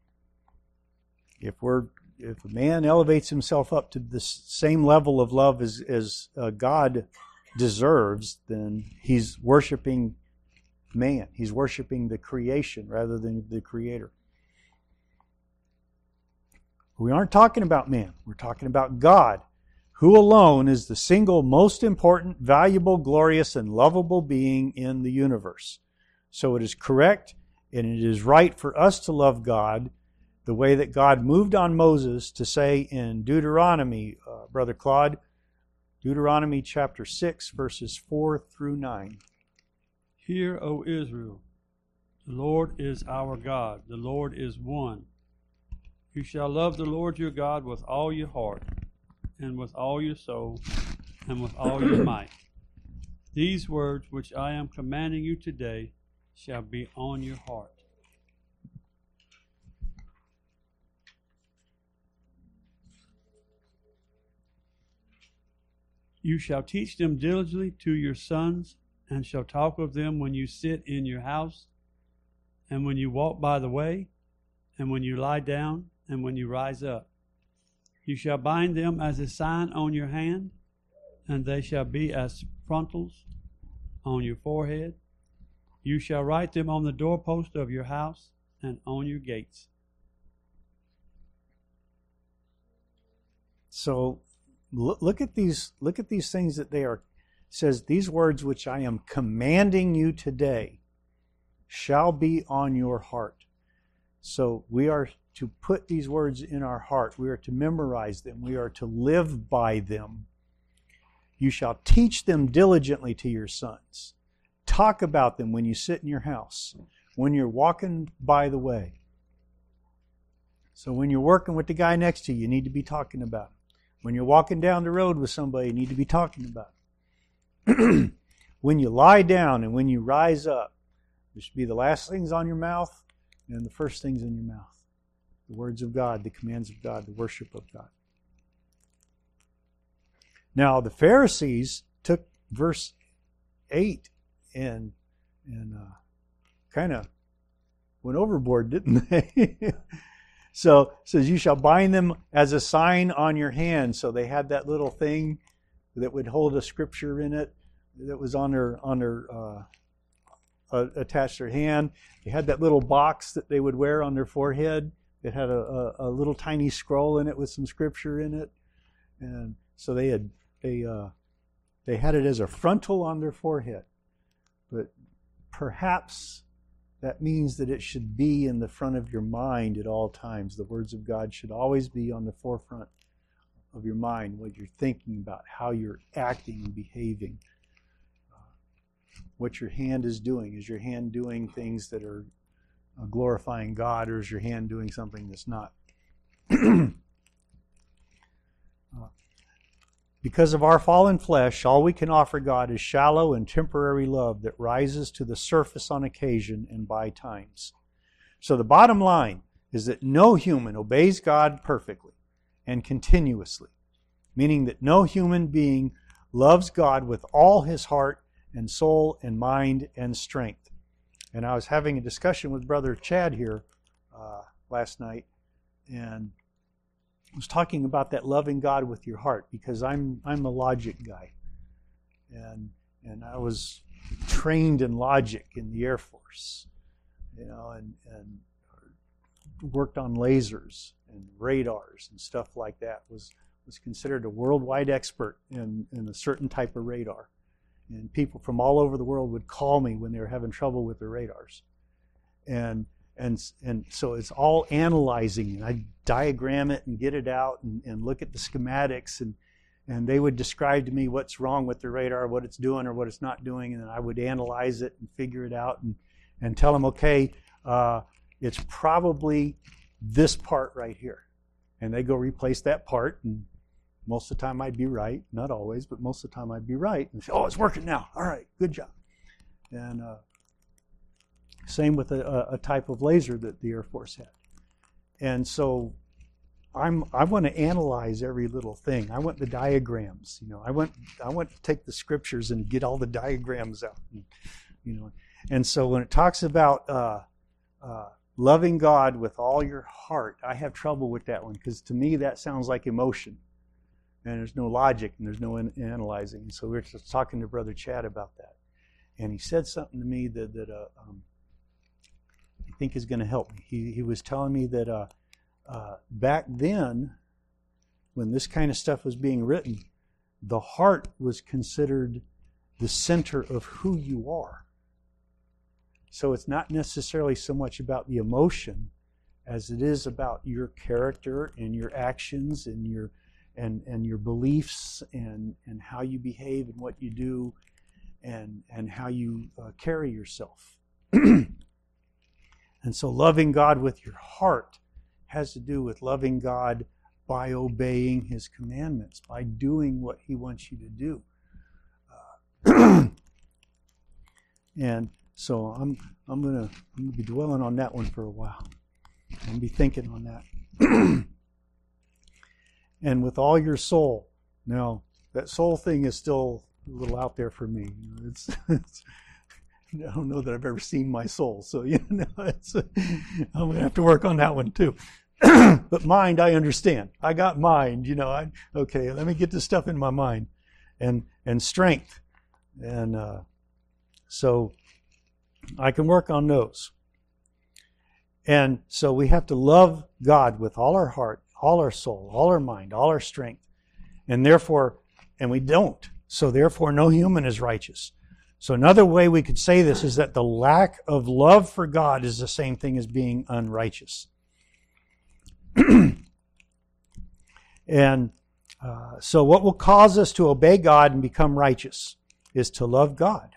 If a man elevates himself up to the same level of love as God deserves, then he's worshiping man. He's worshiping the creation rather than the Creator. We aren't talking about man. We're talking about God, who alone is the single most important, valuable, glorious, and lovable being in the universe. So it is correct and it is right for us to love God the way that God moved on Moses to say in Deuteronomy, Brother Claude, Deuteronomy chapter 6, verses 4 through 9. Hear, O Israel, the Lord is our God, the Lord is one. You shall love the Lord your God with all your heart, and with all your soul, and with all your might. These words which I am commanding you today shall be on your heart. You shall teach them diligently to your sons, and shall talk of them when you sit in your house, and when you walk by the way, and when you lie down, and when you rise up. You shall bind them as a sign on your hand, and they shall be as frontals on your forehead. You shall write them on the doorpost of your house and on your gates. So look at these things that they are. It says, these words which I am commanding you today shall be on your heart. So we are to put these words in our heart. We are to memorize them. We are to live by them. You shall teach them diligently to your sons. Talk about them when you sit in your house, when you're walking by the way. So when you're working with the guy next to you, you need to be talking about him. When you're walking down the road with somebody, you need to be talking about him. When you lie down and when you rise up, there should be the last things on your mouth and the first things in your mouth. The words of God, the commands of God, the worship of God. Now, the Pharisees took verse 8 and kind of went overboard, didn't they? So it says, you shall bind them as a sign on your hand. So they had that little thing that would hold a scripture in it that was on their attached to their hand. They had that little box that they would wear on their forehead. It had a little tiny scroll in it with some scripture in it. And so they had it as a frontal on their forehead. But perhaps that means that it should be in the front of your mind at all times. The words of God should always be on the forefront of your mind, what you're thinking about, how you're acting and behaving, what your hand is doing. Is your hand doing things that are glorifying God, or is your hand doing something that's not? Because of our fallen flesh, all we can offer God is shallow and temporary love that rises to the surface on occasion and by times. So the bottom line is that no human obeys God perfectly and continuously, meaning that no human being loves God with all his heart and soul and mind and strength. And I was having a discussion with Brother Chad here last night, and was talking about that loving God with your heart, because I'm a logic guy, and I was trained in logic in the Air Force, and worked on lasers and radars and stuff like that. Was considered a worldwide expert in a certain type of radar, and people from all over the world would call me when they were having trouble with their radars, and so it's all analyzing, and I diagram it and get it out and look at the schematics, and they would describe to me what's wrong with the radar, what it's doing or what it's not doing, and then I would analyze it and figure it out and tell them, okay, it's probably this part right here. And they go replace that part, and most of the time I'd be right. Not always, but most of the time I'd be right. And say, oh, it's working now. All right, good job. And same with a type of laser that the Air Force had. And so I want to analyze every little thing. I want the diagrams. I want to take the scriptures and get all the diagrams out. And so when it talks about loving God with all your heart, I have trouble with that one, because to me that sounds like emotion, and there's no logic and there's no analyzing. And so we were just talking to Brother Chad about that, and he said something to me that I think is going to help me. He was telling me that back then, when this kind of stuff was being written, the heart was considered the center of who you are. So it's not necessarily so much about the emotion as it is about your character and your actions and your beliefs and how you behave and what you do and how you carry yourself. And so loving God with your heart has to do with loving God by obeying His commandments, by doing what He wants you to do. And so I'm gonna be dwelling on that one for a while. I'm gonna be thinking on that. And with all your soul. Now, that soul thing is still a little out there for me. It's I don't know that I've ever seen my soul, so I'm gonna have to work on that one too. But mind, I understand. I got mind. Okay. Let me get this stuff in my mind, and strength, and so I can work on those. And so we have to love God with all our heart, all our soul, all our mind, all our strength, and we don't. So therefore, no human is righteous. So another way we could say this is that the lack of love for God is the same thing as being unrighteous. And so what will cause us to obey God and become righteous is to love God.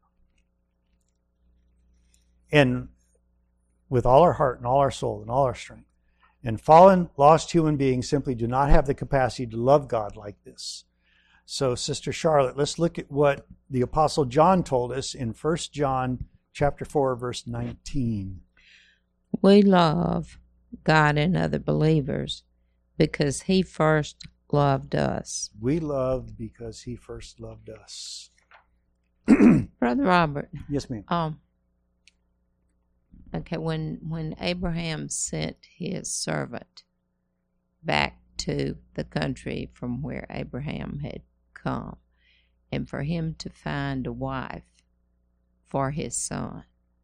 And with all our heart and all our soul and all our strength. And fallen, lost human beings simply do not have the capacity to love God like this. So, Sister Charlotte, let's look at what the Apostle John told us in 1 John chapter 4, verse 19. We love God and other believers because He first loved us. We love because He first loved us. Brother Robert. Yes, ma'am. Okay, when Abraham sent his servant back to the country from where Abraham had come, and for him to find a wife for his son,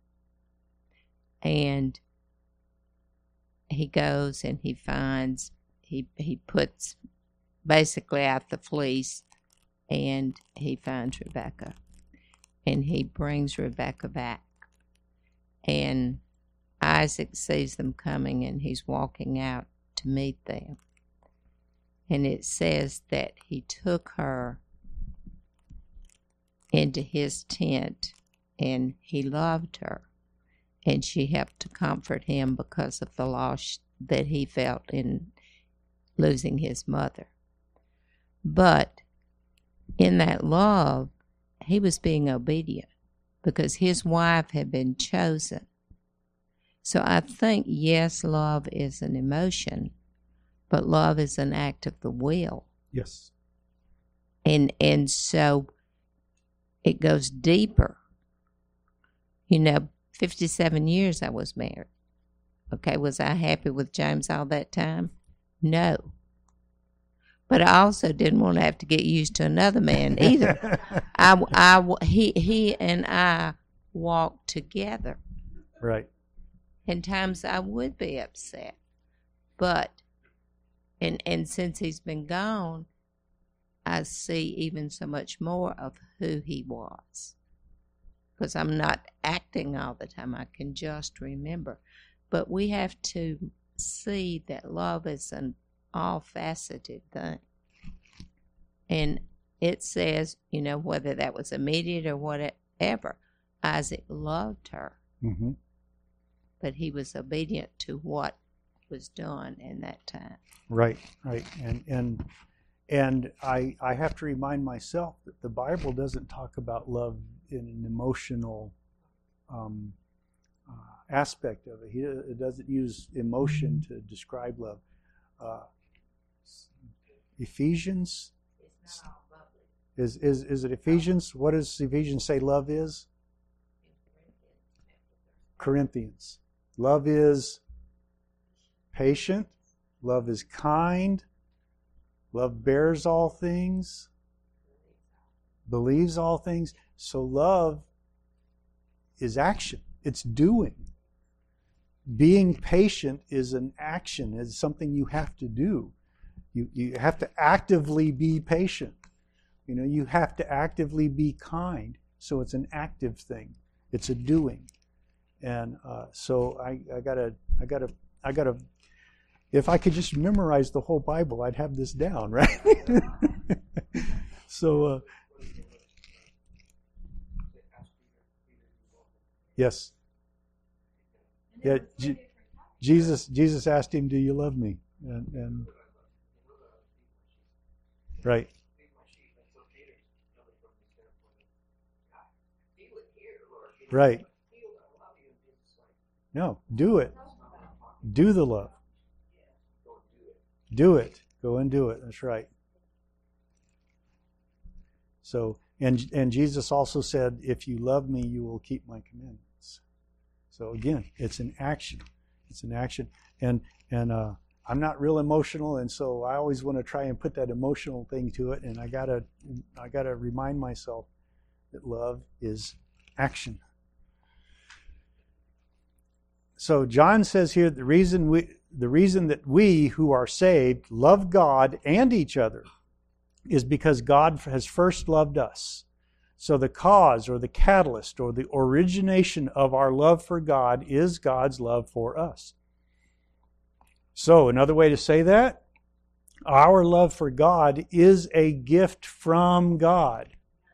and he goes and he finds, he puts basically out the fleece, and he finds Rebekah, and he brings Rebekah back. And Isaac sees them coming, and he's walking out to meet them. And it says that he took her into his tent, and he loved her. And she helped to comfort him because of the loss that he felt in losing his mother. But in that love, he was being obedient, because his wife had been chosen. So I think, yes, love is an emotion, but love is an act of the will. Yes. And so it goes deeper. 57 years I was married. Okay, was I happy with James all that time? No. But I also didn't want to have to get used to another man either. He and I walked together. Right. And times I would be upset. But, and since he's been gone, I see even so much more of who he was. Because I'm not acting all the time. I can just remember. But we have to see that love is an all-faceted thing. And it says, whether that was immediate or whatever, Isaac loved her. Mm-hmm. But he was obedient to what was done in that time. Right. And I have to remind myself that the Bible doesn't talk about love in an emotional aspect of it. It doesn't use emotion to describe love. Ephesians is it Ephesians? What does Ephesians say love is? Corinthians. Love is patient. Love is kind. Love bears all things. Believes all things. So love is action. It's doing. Being patient is an action. It's something you have to do. You have to actively be patient. You have to actively be kind. So it's an active thing. It's a doing. And so I gotta. If I could just memorize the whole Bible, I'd have this down, right? So. Yes. Yeah. Jesus asked him, "Do you love me?" And right. Right. No, do it. Do the love. Do it. Go and do it. That's right. So, and Jesus also said, "If you love me, you will keep my commandments." So again, it's an action. It's an action. And I'm not real emotional, and so I always want to try and put that emotional thing to it. And I gotta remind myself that love is action. So John says here the reason that we who are saved love God and each other is because God has first loved us. So the cause or the catalyst or the origination of our love for God is God's love for us. So, another way to say that, our love for God is a gift from God.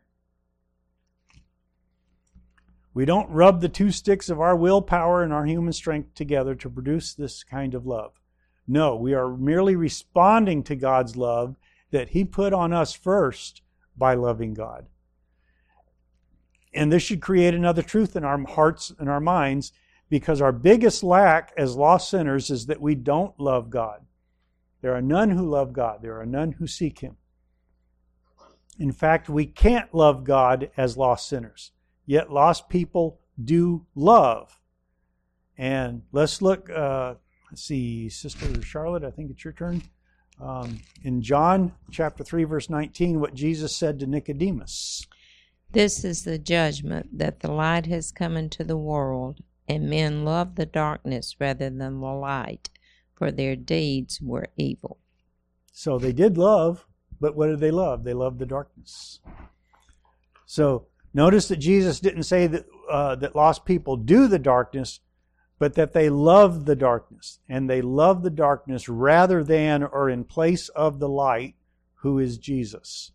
We don't rub the two sticks of our willpower and our human strength together to produce this kind of love. No, we are merely responding to God's love that He put on us first by loving God. And this should create another truth in our hearts and our minds, because our biggest lack as lost sinners is that we don't love God. There are none who love God. There are none who seek Him. In fact, we can't love God as lost sinners. Yet lost people do love. And let's look, let's see, Sister Charlotte, I think it's your turn. In John chapter 3, verse 19, what Jesus said to Nicodemus. This is the judgment, that the light has come into the world, and men love the darkness rather than the light, for their deeds were evil. So they did love, but what did they love? They loved the darkness. So notice that Jesus didn't say that, that lost people do the darkness, but that they love the darkness. And they love the darkness rather than or in place of the light, who is Jesus.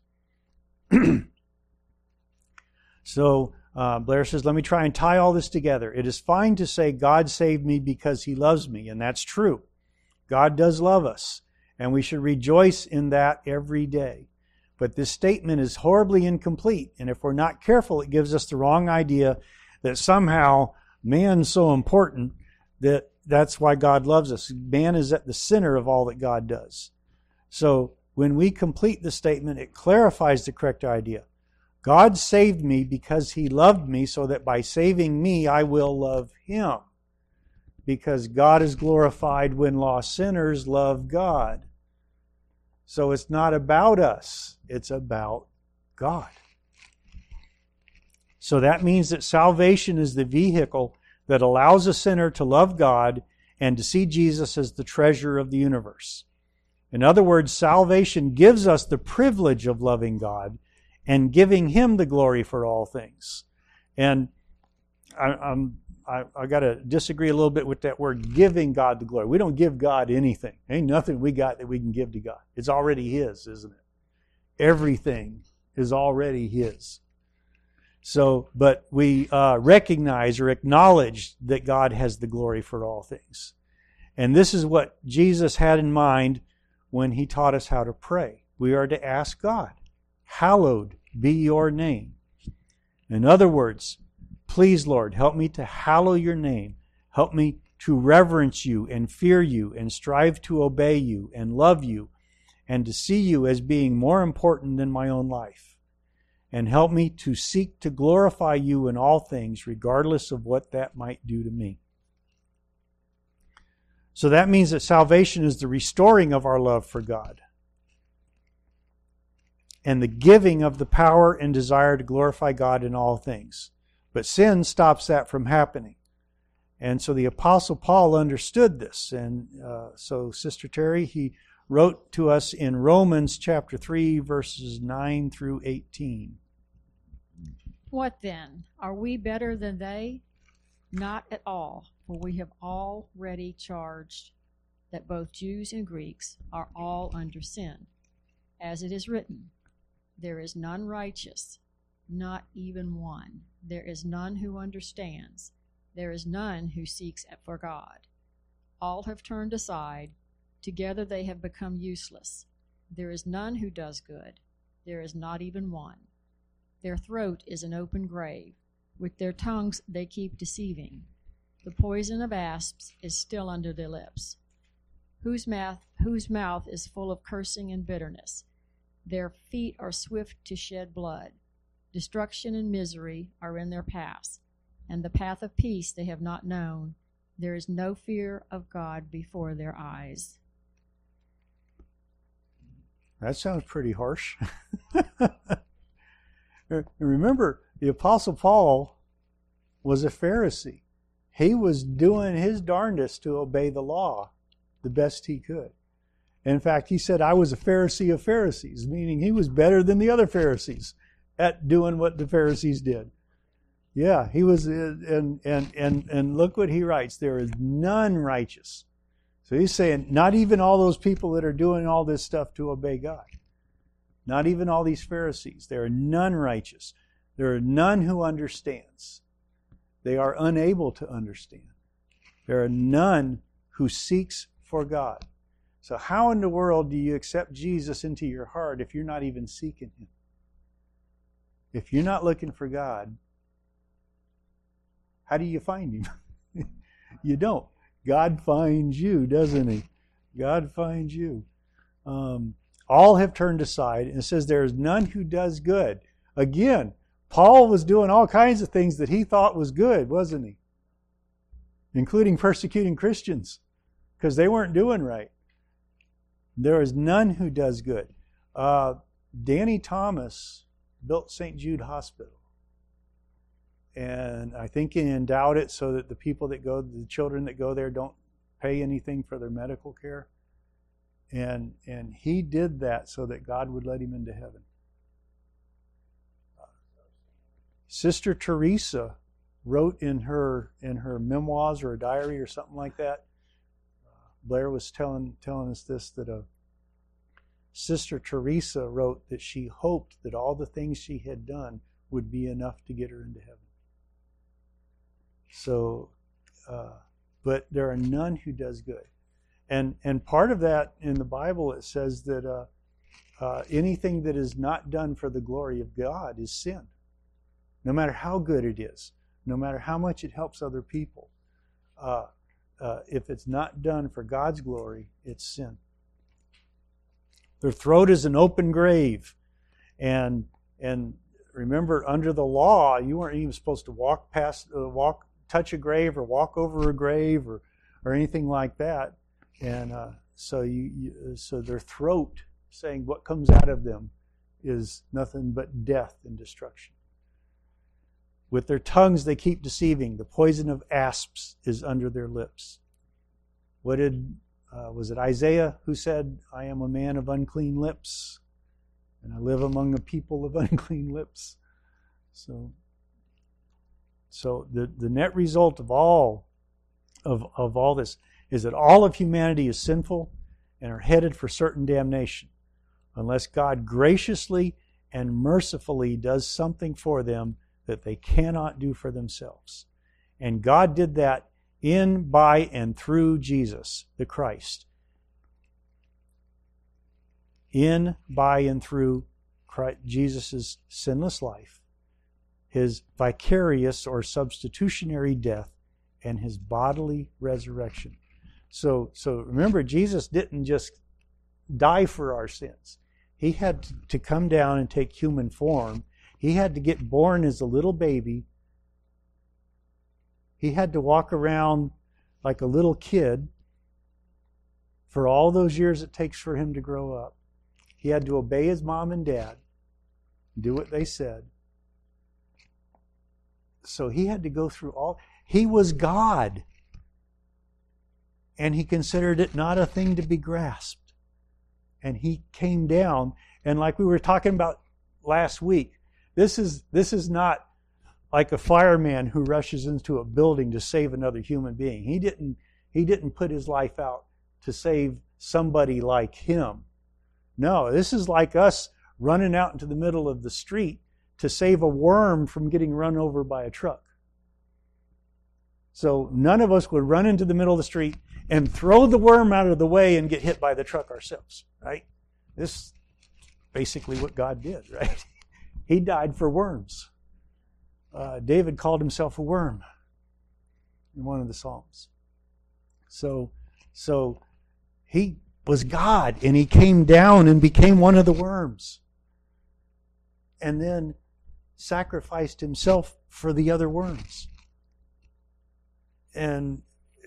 So Blair says, let me try and tie all this together. It is fine to say God saved me because He loves me, and that's true. God does love us, and we should rejoice in that every day. But this statement is horribly incomplete, and if we're not careful, it gives us the wrong idea that somehow man's so important that that's why God loves us. Man is at the center of all that God does. So when we complete the statement, it clarifies the correct idea. God saved me because He loved me, so that by saving me, I will love Him. Because God is glorified when lost sinners love God. So it's not about us, it's about God. So that means that salvation is the vehicle that allows a sinner to love God and to see Jesus as the treasure of the universe. In other words, salvation gives us the privilege of loving God and giving Him the glory for all things. And I got to disagree a little bit with that word, giving God the glory. We don't give God anything. Ain't nothing we got that we can give to God. It's already His, isn't it? Everything is already His. So, but we recognize or acknowledge that God has the glory for all things. And this is what Jesus had in mind when He taught us how to pray. We are to ask God, hallowed be your name. In other words, please, Lord, help me to hallow your name. Help me to reverence you and fear you and strive to obey you and love you and to see you as being more important than my own life. And help me to seek to glorify you in all things, regardless of what that might do to me. So that means that salvation is the restoring of our love for God and the giving of the power and desire to glorify God in all things. But sin stops that from happening. And so the Apostle Paul understood this. And so Sister Terry, he wrote to us in Romans chapter 3, verses 9 through 18. What then? Are we better than they? Not at all, for we have already charged that both Jews and Greeks are all under sin. As it is written, there is none righteous, not even one. There is none who understands. There is none who seeks for God. All have turned aside. Together they have become useless. There is none who does good. There is not even one. Their throat is an open grave. With their tongues they keep deceiving. The poison of asps is still under their lips. Whose mouth is full of cursing and bitterness. Their feet are swift to shed blood. Destruction and misery are in their paths, and the path of peace they have not known. There is no fear of God before their eyes. That sounds pretty harsh. Remember, the Apostle Paul was a Pharisee. He was doing his darndest to obey the law the best he could. In fact, he said, I was a Pharisee of Pharisees, meaning he was better than the other Pharisees at doing what the Pharisees did. Yeah, he was, and look what he writes. There is none righteous. So he's saying, not even all those people that are doing all this stuff to obey God. Not even all these Pharisees. There are none righteous. There are none who understands. They are unable to understand. There are none who seeks for God. So how in the world do you accept Jesus into your heart if you're not even seeking Him? If you're not looking for God, how do you find Him? You don't. God finds you, doesn't He? God finds you. All have turned aside, and it says there is none who does good. Again, Paul was doing all kinds of things that he thought was good, wasn't he? Including persecuting Christians, because they weren't doing right. There is none who does good. Danny Thomas built St. Jude Hospital. And I think he endowed it so that the people that go, the children that go there don't pay anything for their medical care. And he did that so that God would let him into heaven. Sister Teresa wrote in her memoirs or a diary or something like that. Blair was telling us this, that Sister Teresa wrote that she hoped that all the things she had done would be enough to get her into heaven. So, but there are none who does good. And part of that in the Bible, it says that anything that is not done for the glory of God is sin. No matter how good it is, no matter how much it helps other people, if it's not done for God's glory, it's sin. Their throat is an open grave. And remember, under the law, you weren't even supposed to touch a grave or walk over a grave or anything like that. And so their throat, saying what comes out of them, is nothing but death and destruction. With their tongues they keep deceiving. The poison of asps is under their lips. What was it Isaiah who said, I am a man of unclean lips, and I live among a people of unclean lips? So the net result of all this is that all of humanity is sinful and are headed for certain damnation, unless God graciously and mercifully does something for them that they cannot do for themselves. And God did that in, by, and through Jesus, the Christ. In, by, and through Jesus' sinless life, His vicarious or substitutionary death, and His bodily resurrection. So remember, Jesus didn't just die for our sins. He had to come down and take human form. He had to get born as a little baby. He had to walk around like a little kid for all those years it takes for him to grow up. He had to obey his mom and dad, do what they said. So he had to go through all. He was God. And He considered it not a thing to be grasped. And He came down, and like we were talking about last week, this is not like a fireman who rushes into a building to save another human being. He didn't put his life out to save somebody like him. No, this is like us running out into the middle of the street to save a worm from getting run over by a truck. So none of us would run into the middle of the street and throw the worm out of the way and get hit by the truck ourselves, right? This is basically what God did, right? He died for worms. David called himself a worm in one of the Psalms. So He was God, and He came down and became one of the worms. And then sacrificed Himself for the other worms. And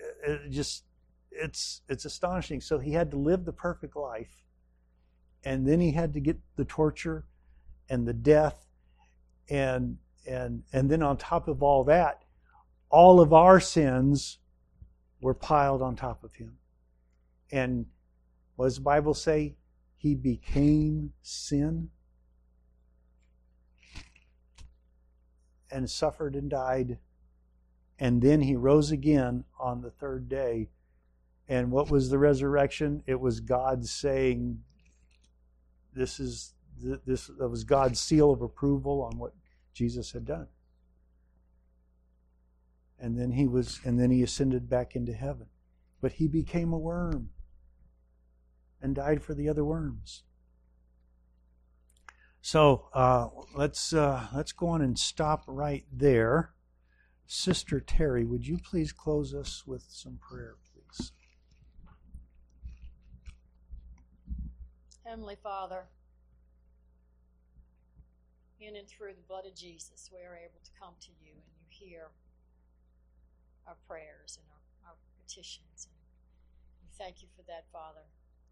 it's astonishing. So He had to live the perfect life, and then He had to get the torture and the death, and then on top of all that, all of our sins were piled on top of Him. And what does the Bible say? He became sin and suffered and died, and then He rose again on the third day. And what was the resurrection? It was God saying, this was God's seal of approval on what Jesus had done. And then he ascended back into heaven. But he became a worm and died for the other worms. So let's go on and stop right there. Sister Terry, would you please close us with some prayer, please? Heavenly Father, in and through the blood of Jesus, we are able to come to you, and you hear our prayers and our petitions. And we thank you for that, Father.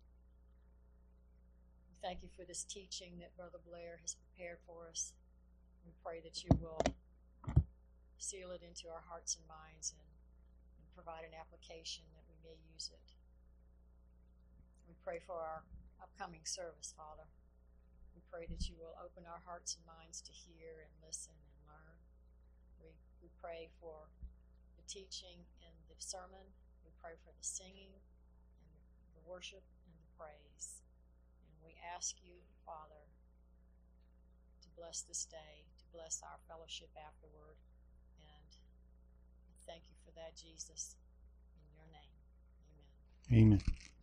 We thank you for this teaching that Brother Blair has prepared for us. We pray that you will seal it into our hearts and minds and provide an application that we may use it. We pray for our upcoming service, Father. We pray that you will open our hearts and minds to hear and listen and learn. We pray for the teaching and the sermon. We pray for the singing and the worship and the praise. And we ask you, Father, to bless this day, to bless our fellowship afterward. And thank you for that, Jesus. In your name, amen. Amen.